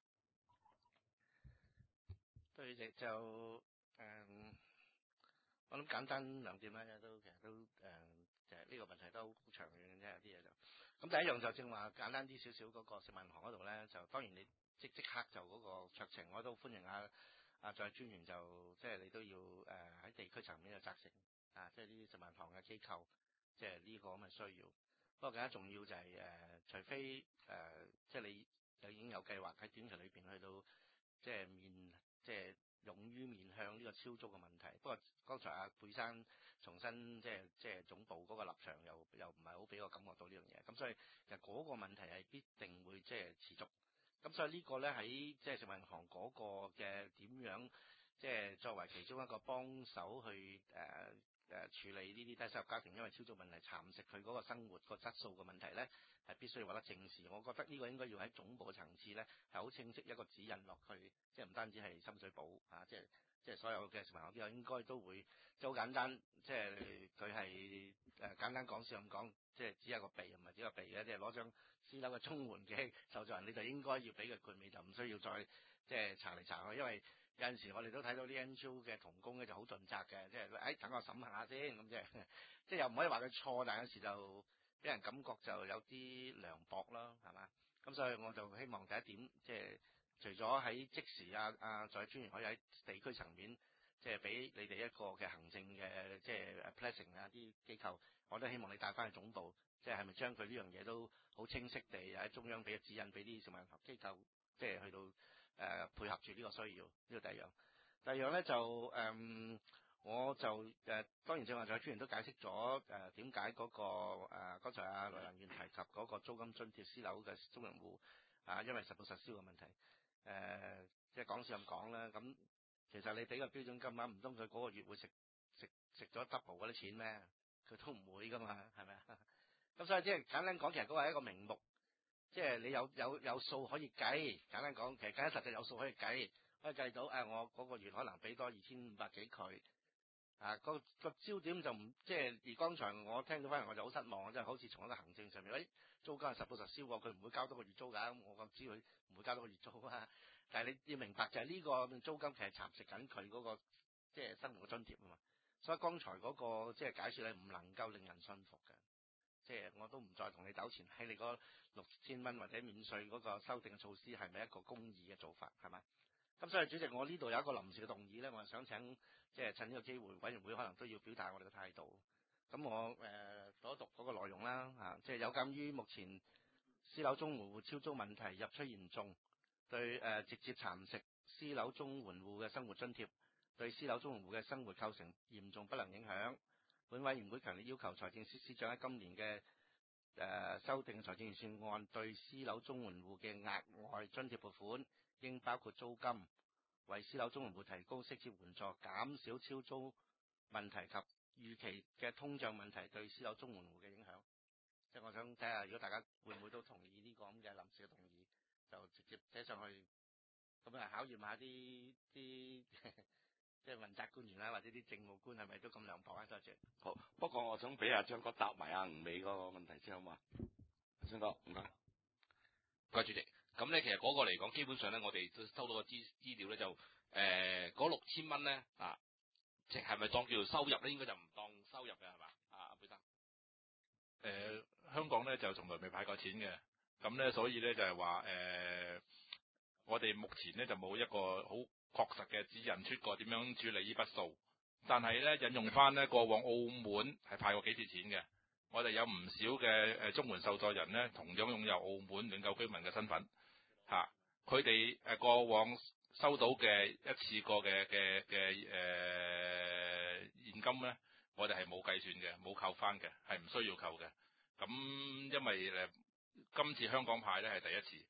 對主席就誒、嗯，我諗簡單兩點咧，都其實都誒，就係呢個問題都好長遠嘅啫，有啲嘢就咁第一樣就正話簡單啲少少嗰個食物銀行嗰度咧，就當然你即即刻就嗰個酌情，我都歡迎啊啊在專員就即係你都要誒喺、呃、地區層面嘅責成啊，即係呢啲食物銀行嘅機構，即係呢個咁嘅需要。不過更加重要就係、是、誒、呃，除非誒、呃、即係你就已經有計劃喺短期裏邊去到即係面。即係勇於面向呢個超租嘅問題。不過剛才阿貝生重新即係即係總部嗰個立場又又唔係好俾我感覺到呢樣嘢。咁所以其實嗰個問題係必定會即係持續。咁所以呢個咧喺即係食物銀行嗰個嘅點樣即係作為其中一個幫手去誒誒、呃、處理呢啲低收入家庭因為超租問題蠶食佢嗰個生活個質素嘅問題咧，係必須要獲得正視。我覺得呢個應該要喺總部層次咧係好清晰一個指引落去，即係唔單止係深水埗啊，即係即係所有嘅食物銀行啲應該都會即係好簡單，即係佢係誒簡單講笑咁講，即係只有個鼻唔係只有個鼻嘅，即係攞張私樓嘅綜援嘅受助人，你就應該要俾佢豁免，就唔需要再即係查嚟查去，因為有陣時我哋都睇到啲 N G O 嘅同工咧就好盡責嘅，即係誒等我審下先咁即係，即係又唔可以話佢錯，但有時就俾人感覺就有啲涼薄啦，係嘛？咁所以我就希望第一點即係。除咗喺即時啊啊，在專員可以喺地區層面，即係俾你哋一個嘅行政嘅即係 planning 啊啲機構，我都希望你帶翻去總部，即係係咪將佢呢樣嘢都好清晰地喺中央俾個指引俾啲食物銀行機構，即係去到誒、呃、配合住呢個需要，呢、這個第一樣。第二樣咧就誒、嗯，我就誒、呃、當然正話在專員都解釋咗誒點解嗰個誒剛、呃、才阿羅能源提及嗰個租金津貼私樓嘅中人戶啊，因為實報實銷嘅問題。誒、呃，即係講笑咁講啦，咁其實你俾個標準金額，唔通佢嗰個月會食食食咗 double 嗰啲錢咩？佢都唔會噶嘛，係咪啊？咁所以即係簡單講，其實嗰個係一個名目，即係你有有有數可以計。簡單講，其實簡單實際有數可以計，可以計到誒、哎，我嗰個月可能俾多二千五百幾佢。啊，個個焦點就唔即係，而剛才我聽到翻嚟我就好失望，即係好似從一個行政上面，誒租金係實報實銷喎，佢唔會交多個月租㗎，咁我知佢唔會交多個月租啊。但係你要明白就係呢個租金其實蠶食緊佢嗰個即係生活嘅津貼啊嘛。所以剛才嗰個即係解説咧，唔能夠令人信服嘅。即係我都唔再同你糾纏喺你嗰六千蚊或者免稅嗰個修訂措施係咪一個公義嘅做法係咪？咁所以主席，我呢度有一個臨時嘅動議咧，我係想請即係趁呢個機會，委員會可能都要表達我哋嘅態度。咁我誒讀一讀嗰個內容啦嚇，即係有鑑於目前私樓綜援戶超租問題日趨嚴重，對誒、呃、直接蠶食私樓綜援戶嘅生活津貼，對私樓綜援戶嘅生活構成嚴重不良影響。本委員會強烈要求財政司司長喺今年嘅誒、呃、修訂財政預算案對私樓綜援戶嘅額外津貼撥款，應包括租金，為私樓綜援戶提供適切援助，減少超租問題及預期嘅通脹問題對私樓綜援戶嘅影響。即係我想睇下，如果大家會唔會都同意呢個咁嘅臨時嘅動議，就直接寫上去，咁啊考驗下啲啲即係問責官員啦，或者啲政務官係咪都咁涼薄啊？多謝。 好，不過我想俾阿張哥答埋阿吳美嗰個問題先好嘛？張哥，唔該。 唔該主席。咁咧，其實嗰個嚟講，基本上咧，我哋都收到個資資料咧，就誒嗰六千蚊咧啊，即係咪當叫做收入咧？應該就唔當收入嘅係嘛？啊，阿貝生。 誒、呃，香港咧就從來未派過錢嘅，咁咧所以咧就係話誒，我哋目前咧就冇一個好確實嘅指引出過點樣處理呢筆數，但係咧引用翻咧過往澳門係派過幾次錢嘅，我哋有唔少嘅誒綜援受助人咧，同樣擁有澳門永久居民嘅身份。嚇，佢哋誒過往收到嘅一次過嘅嘅嘅誒現金咧，我哋係冇計算嘅，冇扣翻嘅，係唔需要扣嘅。咁因為誒今次香港派咧係第一次，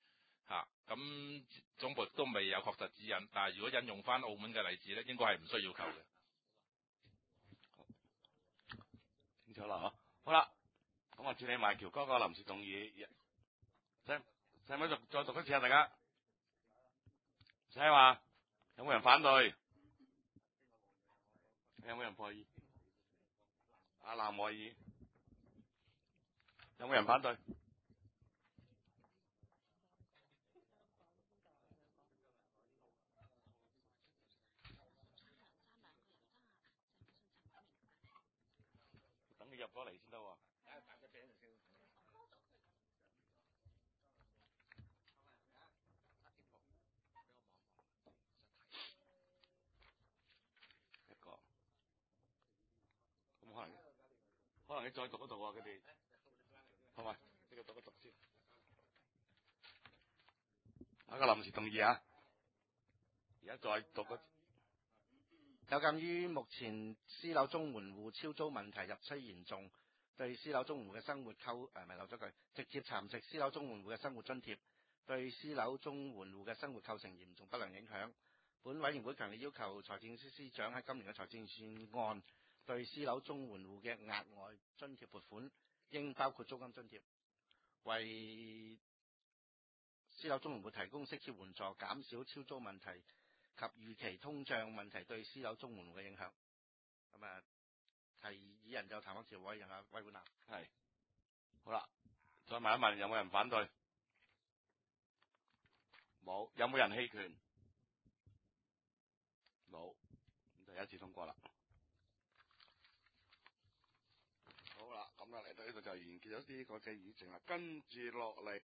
嚇，咁總部都未有確實指引，但係如果引用翻澳門嘅例子咧，應該係唔需要扣嘅。 清楚啦，嗬。好啦，咁我處理埋喬哥個臨時動議，使使唔使讀再讀一次啊？大家，唔使話，有冇人反對？有冇人破議？阿南和議，有冇人反對？等佢入咗嚟先得喎。一個，咁可能可能你再讀一讀喎，佢哋，好嘛？呢個讀一讀先。一個臨時動議啊！而家再讀個。 有鑑於目前私樓綜援戶超租問題日趨嚴重，對私樓綜援戶嘅生活構誒咪漏咗句，直接蠶食私樓綜援戶嘅生活津貼，對私樓綜援戶嘅生活構成嚴重不良影響。本委員會強烈要求財政司司長喺今年嘅財政預算案對私樓綜援戶嘅額外津貼撥款，應包括租金津貼，為私樓綜援戶提供適切援助，減少超租問題及預期通脹問題對私樓綜援戶嘅影響。咁啊，提議人就譚克潮委員啊，威本南。 係。好啦，再問一問有冇人反對？冇。有冇人棄權？冇。咁就一致通過啦。好啦，咁啊嚟到呢度就完結咗呢個嘅議程啦，跟住落嚟。